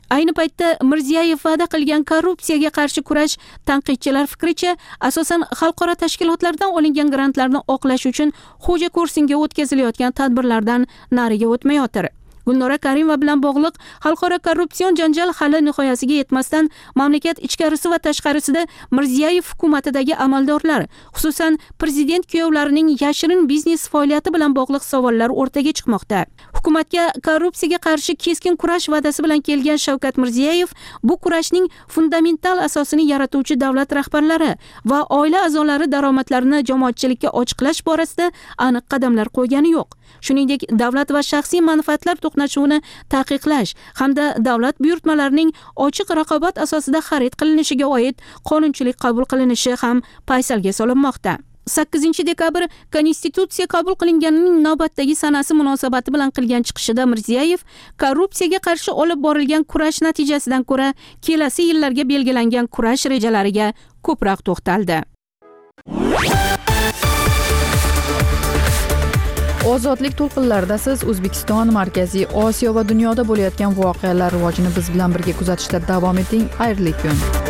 Speaker 17: Ayni paytda Mirziyoyev va'da qilgan korrupsiyaga qarshi kurash tanqidchilar fikricha asosan xalqaro tashkilotlardan olingan grantlarni oqlash uchun xo'ja kursinga o'tkazilayotgan tadbirlardan nariga o'tmayotir. Gulnora Karimova bilan bog'liq xalqaro korrupsion janjal hali nihoyasiga yetmasdan mamlakat ichkarisi va tashqarisida Mirziyoyev hukumatidagi amaldorlar, xususan prezident kuyovlarining yashirin biznes faoliyati bilan bog'liq savollar o'rtaga chiqmoqda. Hukumatga korrupsiyaga qarshi keskin kurash va'dasi bilan kelgan Shavkat Mirziyoyev bu kurashning fundamental asosini yaratuvchi davlat rahbarlari va oila a'zolari daromadlarini jamoatchilikka ochiqlash borasida aniq qadamlar qo'ygani yo'q. Shuningdek, davlat va shaxsiy manfaatlar to'qnashuvini taqiqlash hamda davlat buyurtmalarining ochiq raqobat asosida xarid qilinishiga oid qonunchilik qabul qilinishi ham paysalga solinmoqda. 8-dekabr Konstitutsiya qabul qilinganining navbatdagi sanasi munosabati bilan qilgan chiqishida Mirziyoyev korrupsiyaga qarshi olib borilgan kurash natijasidan ko'ra kelasi yillarga belgilangan kurash rejalariga ko'proq to'xtaldi.
Speaker 1: Ozodlik to'lqinlarida siz O'zbekiston, Markaziy Osiyo va dunyoda bo'layotgan voqealar rivojini biz bilan birga kuzatishda davom eting. Xayrli kun.